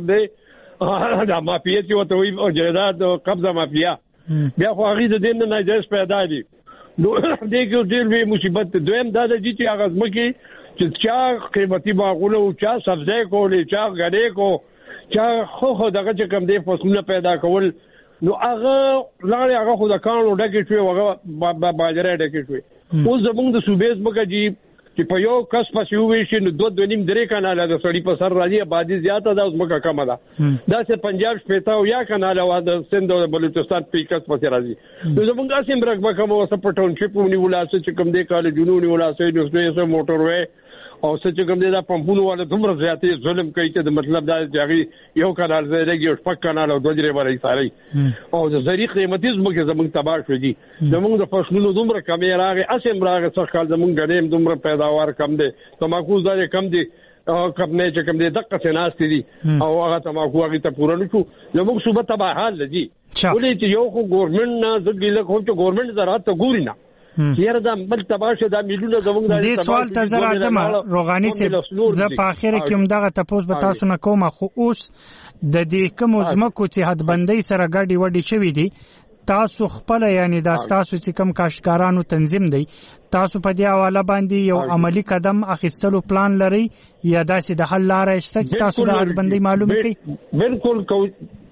Speaker 6: قبضه دا مافیا چې وته وي او جیداد قبضه مافیا بیا خو هغه د دین نه ناجایز پیدا دي نو دې کې ډېر لوی مصیبت دویم دا د چې هغه ځمکې چې چا قیمتي باغونه او چا سبزی کولې چا غړې کو چا خو خو دغه چې کوم دی فصلونه پیدا کول نو هغه لاړې هغه خو د کانو ډکې شوې هغه باجره ډکې شوې اوس زموږ د صوبې ځمکه جی چې په یو کس پسې وویشي نو دوه دوه نیم درې کاناله د سړي په سر راځي آبادي زیاته ده ځمکه کمه ده داسې پنجاب شپېته او یا کاناله وه د سند او د بلوچستان په کس پسې راځي نو زموږ داسې مرکبه کمه وسه په ټاونشپ ونیوله څه چې کوم دی کالجونه ونیوله څه نو موټر وی او څه چې کوم دی دا پمپونو والا دومره زیاتې ظلم کوي چې د مطلب دا چې هغه یو کانال ځای لګي او شپږ کانال او دوه درې ورې ساري او د زری قیمتي ځمکې زموږ تباه شو دي زموږ د فصلونو دومره کمې راغی اسیم راغی څه کال زموږ غنیم دومره پیداوار کم دی تماکو ځای کم دی کم نه چې کوم دی دغه څناست دي او هغه تماکو هغه ته پوره نشو زموږ صوبه تباه حال دي ولې چې یو خو ګورنمنت نه زګیله خو چې ګورنمنت زراعت ته ګوري نه چیرې دا بل تباشه دا میلیونه زموږ د
Speaker 5: دې سوال ته زه راځم روغاني سي زه په اخر کې هم دغه تاسو به تاسو نه کوم خو اوس د دې کوم زمکو چې حدبندۍ سره ګاډي وډي شوی دي تاسو خپل یعنی دا تاسو چې کوم کاشکارانو تنظیم دی تاسو په دې حواله باندې یو عملی قدم اخیستلو پلان لري یا داسې د حل لارې شته چې تاسو د حدبندۍ معلوم کړئ
Speaker 6: بالکل کو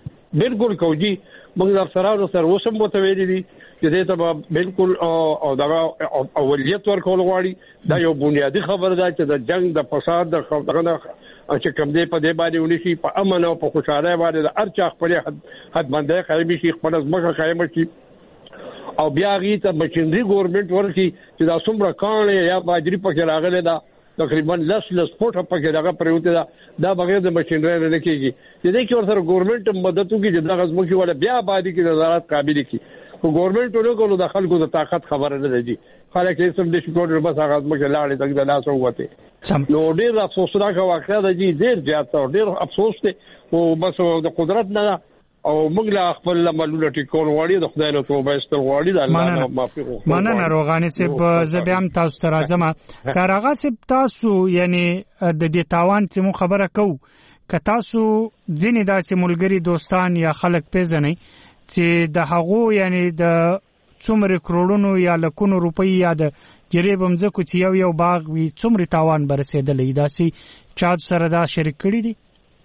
Speaker 6: بالکل کوجی موږ افسرانو سره وسم بوته ویلي دي چې دې ته بالکل او دا اولیت ورکول غواړي دا یو بنیادی خبر ده چې د جنگ د فساد د خبرونه چې کوم دې په دې باندې ونشي په امن او په خوشاله باندې د ارچا خپل حد باندې قائم شي خپل ځمکه قائم شي او بیا غي ته مشنري ګورنمنت ورکي چې دا څومره کانه یا باجری پکې راغله دا تقریبا لس لس فوټه پکې دغه پروته دا دا بغیر د مشنري نه کېږي چې دې کې ورسره ګورنمنت مدد کوي چې دا غزمو کې ولا بیا باندې کې نظارت قابل کی ګورنمنت ټول کولو د خلکو د طاقت خبره نه دی خلک یې سم د شکر بس هغه مکه لاړې تک د لاس وته نو ډیر افسوس راکا واقعا د دې ډیر زیات او ډیر افسوس دی او بس د قدرت نه او موږ لا خپل عملونه ټیکول غواړي د خدای له توبه استر غواړي د الله نه معافي غواړي
Speaker 5: مننه روغاني صاحب زبيام تاسو ته راځم کارغه صاحب تاسو یعنی د دې تاوان چې مو خبره کو ک تاسو ځینې داسې ملګری دوستان یا خلک پیژنئ چې د هغو یعنی د څومره کروڑونو یا لکونو روپۍ یا د جریبم ځکو چې یو یو باغ وي څومره تاوان برسېدلې داسې چا سره دا شریک کړی دي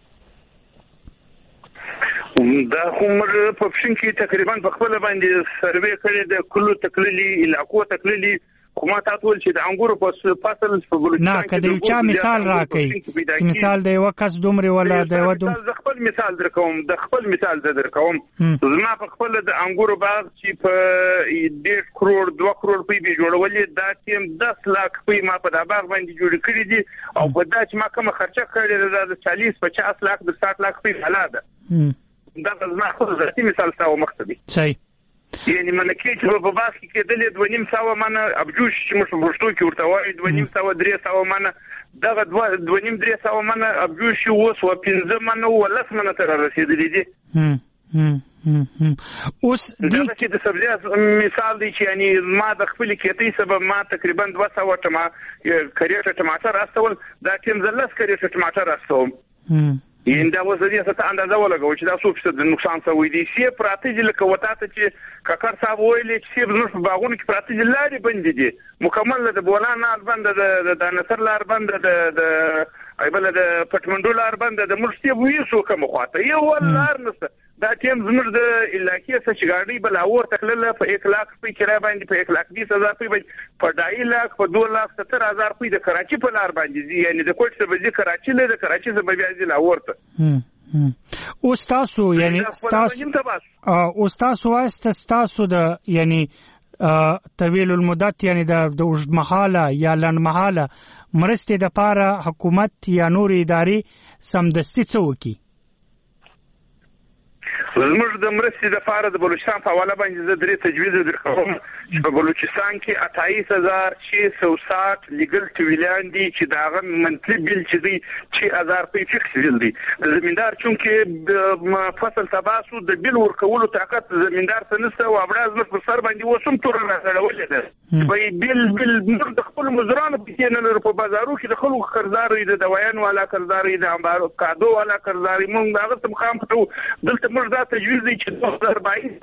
Speaker 7: دا کومر په پښین کې تقریبا په خپل باندې سروې کړی د کلو تقلیلی علاقو تقلیلی کومه تاسو ول چې د انګورو په فصل په بلوچستان
Speaker 5: نه کله چا مثال راکړي چې مثال د یو کس دومره ولا د یو دوم
Speaker 7: د خپل مثال درکوم د خپل مثال درکوم زما په خپل د انګورو باغ چې په ډېر کروڑ دوه کروڑ په بي جوړولې دا تیم دس لک په ما په دا باغ باندې جوړ کړی دي او په دا چې ما کوم خرچه کړی دا د چالیس پچاس لک د ساठ لک په حاله ده دا زما خو ذاتي مثال تاسو مقصدي
Speaker 5: صحیح
Speaker 7: یعنی منکه چې په باغ کې کېدلې دوه نیم ساوه منه ابجوش چې موږ پښتو کې ورته وایي دوه نیم ساوه درې ساوه منه دغه دوه نیم درې ساوه منه ابجوش اوس و پنځه منه ولس منه تر رسیدلې دي
Speaker 5: اوس
Speaker 7: دا چې د سبزیات مثال دی چې یعنی ما د خپل کېتي سبب ما تقریبا دوه ساوه ټما کریټه ټماټر راستول دا تیم زلس کریټه ټماټر راستوم یین دا وسدي څه اندازه ولګو چې دا څو فیصد نقصان شوی دی سی پراتیج لکه وتا ته چې ککر صاحب ویلې چې زموږ په باغونو کې پراتیج لارې بند دي مکمل د بولان لار بند د د نصر لار بند د د ایبل د پټمنډو لار بند د مرشتي وې سو کوم خواته یو ولار نس دا ټیم زموږ د علاقې څخه چې ګاډي بل اور تکلل په یک لاک په کرای باندې په یک لاک بیس هزار په په ډای لاک په دوه لاک ستر هزار په د کراچي په لار باندې یعنی د کوټ څخه د کراچي له د کراچي څخه بیا ځي لاور ته
Speaker 5: او تاسو یعنی تاسو او تاسو واسطه تاسو د یعنی طویل المدت یعنی د اوږد مهاله یا لنډ مهاله مرستې د پاره حکومت یا نور ادارې سمدستي څه وکړي
Speaker 7: زموږ د مرستې د فار د بلوچستان په حواله باندې زه درې تجویز درکوم چې په بلوچستان کې اٹھائیس هزار شش سو ساٹھ لیګل ټویلان دي چې داغه منتلی بیل چې دی چې هزار په فکس بیل دي زمیندار چونکه فصل تباسو د بیل ورکولو طاقت زمیندار سنسته او ابراز نو پر سر باندې وسم تور راځول دي به بیل بیل موږ د خپل مزرانو په نه په بازارو کې د خلکو قرضداري د دوايان والا قرضداري د امبارو کادو والا قرضداري موږ داغه څه مخام ته دلته موږ تجویز دی چې دوه هزار باییس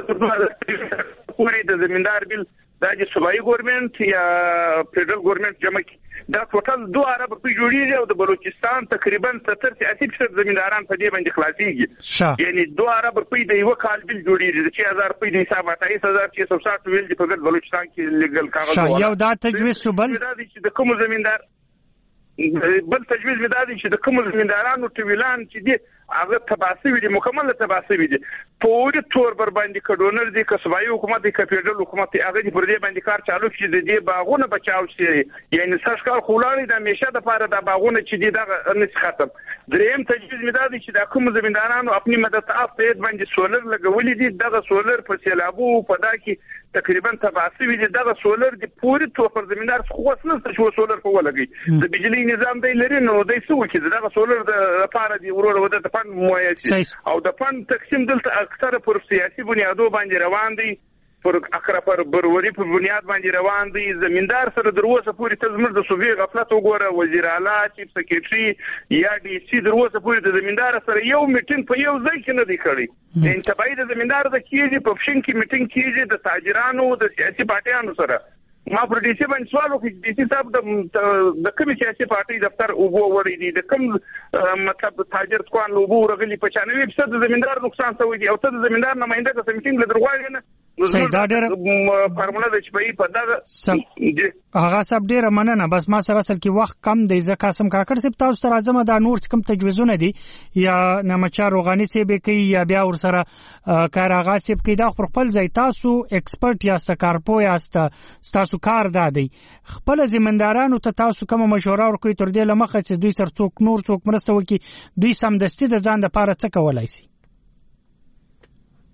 Speaker 7: پورې د زمیندار بیل دا چې صوبایي ګورنمنت یا فدرال ګورنمنت جمع دا ټوټل دوه ارب په جوړیږي او د بلوچستان تقریبا ستر اسی فیصد زمینداران په دې باندې خلاصيږي یعنی دوه ارب په د یو کال بیل جوړیږي چې هزار په د حساب اٹھائیس هزار شش سو ساٹھ ویل چې په بلوچستان کې لیګل کاغذ
Speaker 5: یو دا تجویز شو بل
Speaker 7: چې د کوم زمیندار بل تجویز مې دا دی چې د کوم زمیندارانو ټویلان چې دي هغه تباسوي دي مکمل تباسوي دي پورې تور بر باندې کډونر دي کسبای حکومت دي کفیدرال حکومت هغه دي پر دې باندې کار چالو کړي د دې باغونه بچاو شي یعنی سرکار خولاري د همیشه د پاره د باغونه چې دي دغه نس ختم دریم تجویز مې دا دی چې د کوم زمیندارانو خپل مدد افید باندې سولر لګولې دي دغه سولر په سیلابو په دا کې تقریبا تباسوي دي دغه سولر دي پورې تو پر زمیندار خو وسنه چې سولر په ولګي د بجلی نظام دی لري نو دای څه وکړي دغه سولر د لپاره دی ورور وده د فند مویسي او د فند تقسیم دلته اکثره پر سیاسي بنیادو باندې روان دي پر اخره پر بروري په بنیاد باندې روان دي زمیندار سره دروازه پورې تزمر د صوبې غفلت وګوره وزیر اعلی چیف سکریټري یا ډي سي دروازه پورې د زمیندار سره یو میټینګ په یو ځای کې نه دی کړی انتباهي د زمیندار د کیږي په فشن کې میټینګ کیږي د تاجرانو د سیاسي پارټیانو سره ما پر ډي سي باندې سوال وکړ ډي سي صاحب د د کوم سیاسي پارټي دفتر او وړي دي د کوم مطلب تاجر کوان لوبو رغلي په چانوي په د زمیندار نقصان شوی دی او ته د زمیندار نماینده که سمیټینګ له درغواړي نه
Speaker 5: صحیح دا ډېر
Speaker 7: فارموله د چپای په دغه
Speaker 5: هغه سب ډېر مننه بس ما سره اصل کې وخت کم دی ځکه قاسم کاکړ صاحب تاسو سره اعظم دا نور کوم تجویزونه دي یا نمچار روغاني صاحب کوي یا بیا ور سره کار هغه صاحب کوي دا خپل ځای تاسو ایکسپرت یا سکارپو یا تاسو کار دادی خپل زمیندارانو ته تاسو کوم مشوره ورکوي تر دې لمخه چې دوی سر څوک نور څوک مرسته وکړي دوی سمدستي د ځان لپاره څه کولای شي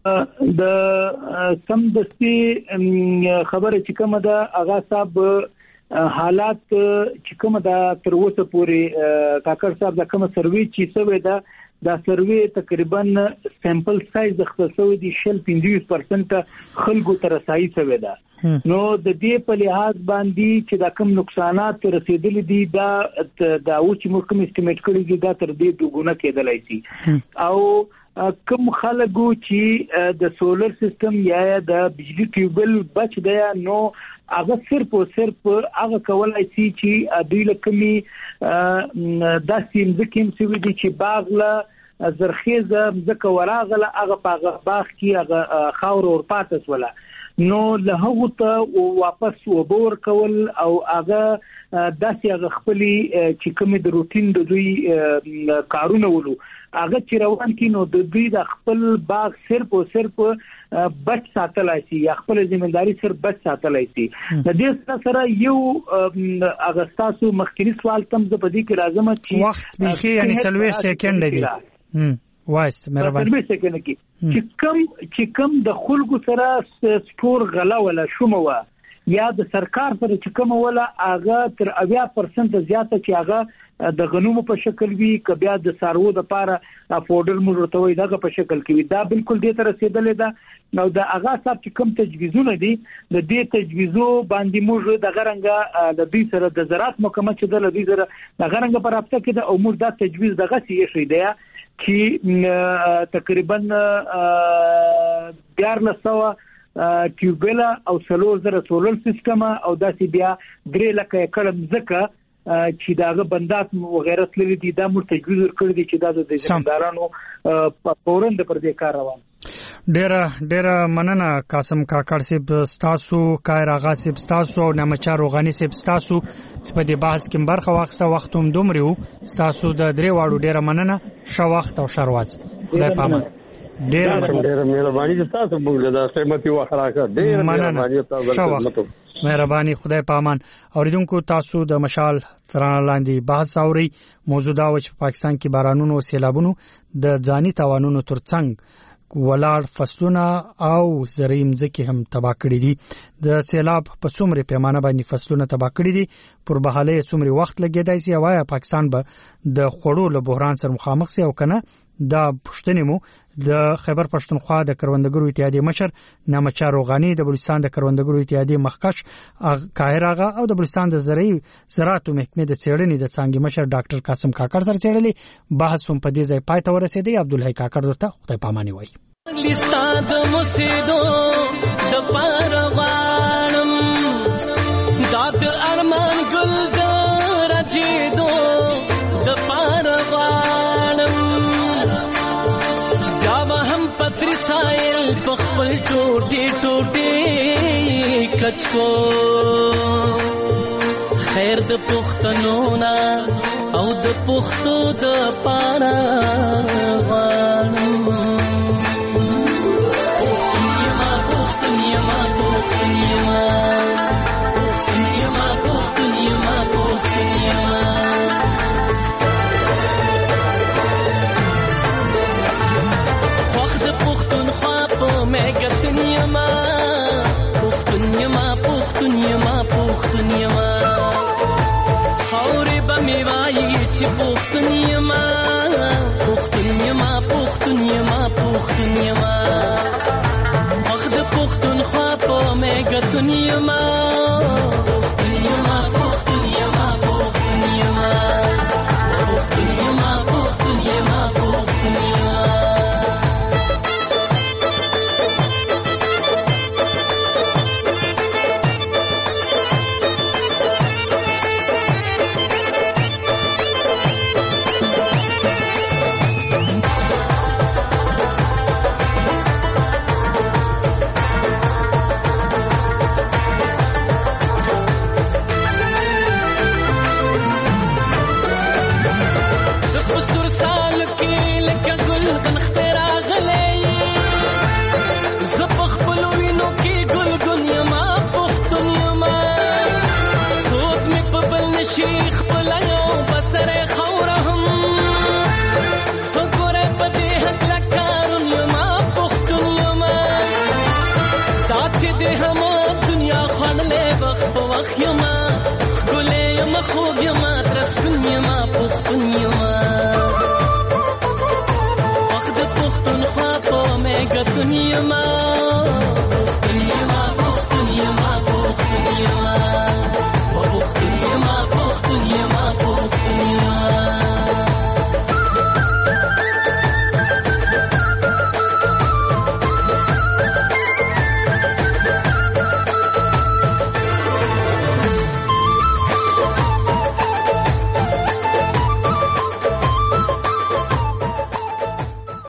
Speaker 3: د کم دستي خبره چې کومه ده اغا صاحب حالات چې کومه ده تر اوسه پورې کاکړ صاحب د کومه سروي چې سوي ده دا سروي تقریبا سیمپل سایز اختصاصي دي شل پنځه پرسنټ خلکو ته رسایي شوی ده نو د دې په لحاظ باندې چې دا کم نقصانات رسیدلي دي دا دا او چې موږ کوم استیمیټ کړی دي دا تر دې دوګونه کېدلای شي او کوم خلکو چې د سولر سیستم یا د بجلی ټیوبل بچ دی نو هغه صرف او صرف هغه کولای شي چې دوی لکمي د سیم ځکیم سوي دي چې باغله زرخیزه مزکه وراغله هغه په باغ کې هغه خاور اور پاتس ولا نو له هغه ته واپس وبور کول او هغه داسې هغه خپل چې کوم د روټین د دوی کارونه ولو هغه چې روان کینو د دوی د خپل باغ صرف او صرف بچ ساتلای شي یا خپل ځمېداري صرف بچ ساتلای شي د دې سره یو هغه تاسو مخکې سوال تم د پدې کې راځم چې
Speaker 5: وخت بيخي یعنی سلوي سکند دی هم وایس مهرباني
Speaker 3: سلوي سکند کې چې کم چې کم د خلکو سره سپور غلا ولا شومه یا د سرکار سره چې کوم ولا هغه تر اویا پرسنټ زیاته چې هغه د غنومو په شکل وی ک بیا د سارو د پاره افورډر موږ ته وای دغه په شکل کې وی دا بالکل دې تر رسیدلې ده نو د هغه صاحب چې کوم تجویزونه دي د دې تجویزو باندې موږ د غرنګ د دې سره د زراعت محکمه چې د دې سره د غرنګ پر رابطه کې د امور د تجویز دغه سی شي دی چې تقریبا دیار لسوا ټیوبلا او سلور زره سولر سیستم او داسې بیا درې لکه کلم زکه چې داغه بندات او غیرت لري دي دا مر تجویز کړی دي چې دا د ځمدارانو په پورند پر دې کار روان
Speaker 5: ډېر ډېر مننه قاسم کاکړ صاحب ستاسو کایر آغاز صاحب ستاسو او نمچار روغانی صاحب ستاسو چې په دې بحث کې برخه واخسته وخت هم دومره ستاسو د درې واړو ډېر مننه شو وخت او شروات خدای پامان ډېر
Speaker 6: ډېر مهرباني تاسو موږ د سمتی واخراکه ډېر مهرباني تاسو
Speaker 5: مهرباني خدای پامان اوریدونکو تاسو د مشال ترانه لاندې بحث اوري موضوع دا و چې پاکستان کې بارانونو او سیلابونو د ځاني توانونو ترڅنګ ولاړ فصلونه او زرعي مځکې هم تباہ کړې دي د سیلاب په څومره پیمانه باندې فصلونه تباہ کړې دي پر بحاله څومره وخت لګیدای سي وایا پاکستان به د خوړو له بحران سره مخامخ سي او کنه دا پښتنې مو د خیبر پښتونخوا د کروندګرو اتحادیې مشر نامچار روغانی د بلوچستان د کروندګرو اتحادیې مخکش قاهر آغا او د بلوچستان د زرعي زراعت محکمې د څېړنې د څانګې مشر ډاکټر قاسم کاکړ سره څېړلې بحث هم په دې ځای پای ته ورسېدی عبدالحی کاکړ ورته خدای پاماني وایي
Speaker 8: لستاد مسیدو د پروانم داد ارمان ګل د راجیدو د پروانم جام هم پتری سایل پخپل ټوټي ټوټي کچکو خیر د پښتنو نا او د پښتو د پروانم دنیا ما دنیا ما دنیا ما دنیا ما دنیا ما دنیا ما دنیا پښتونخوا په مېګه دنیا ما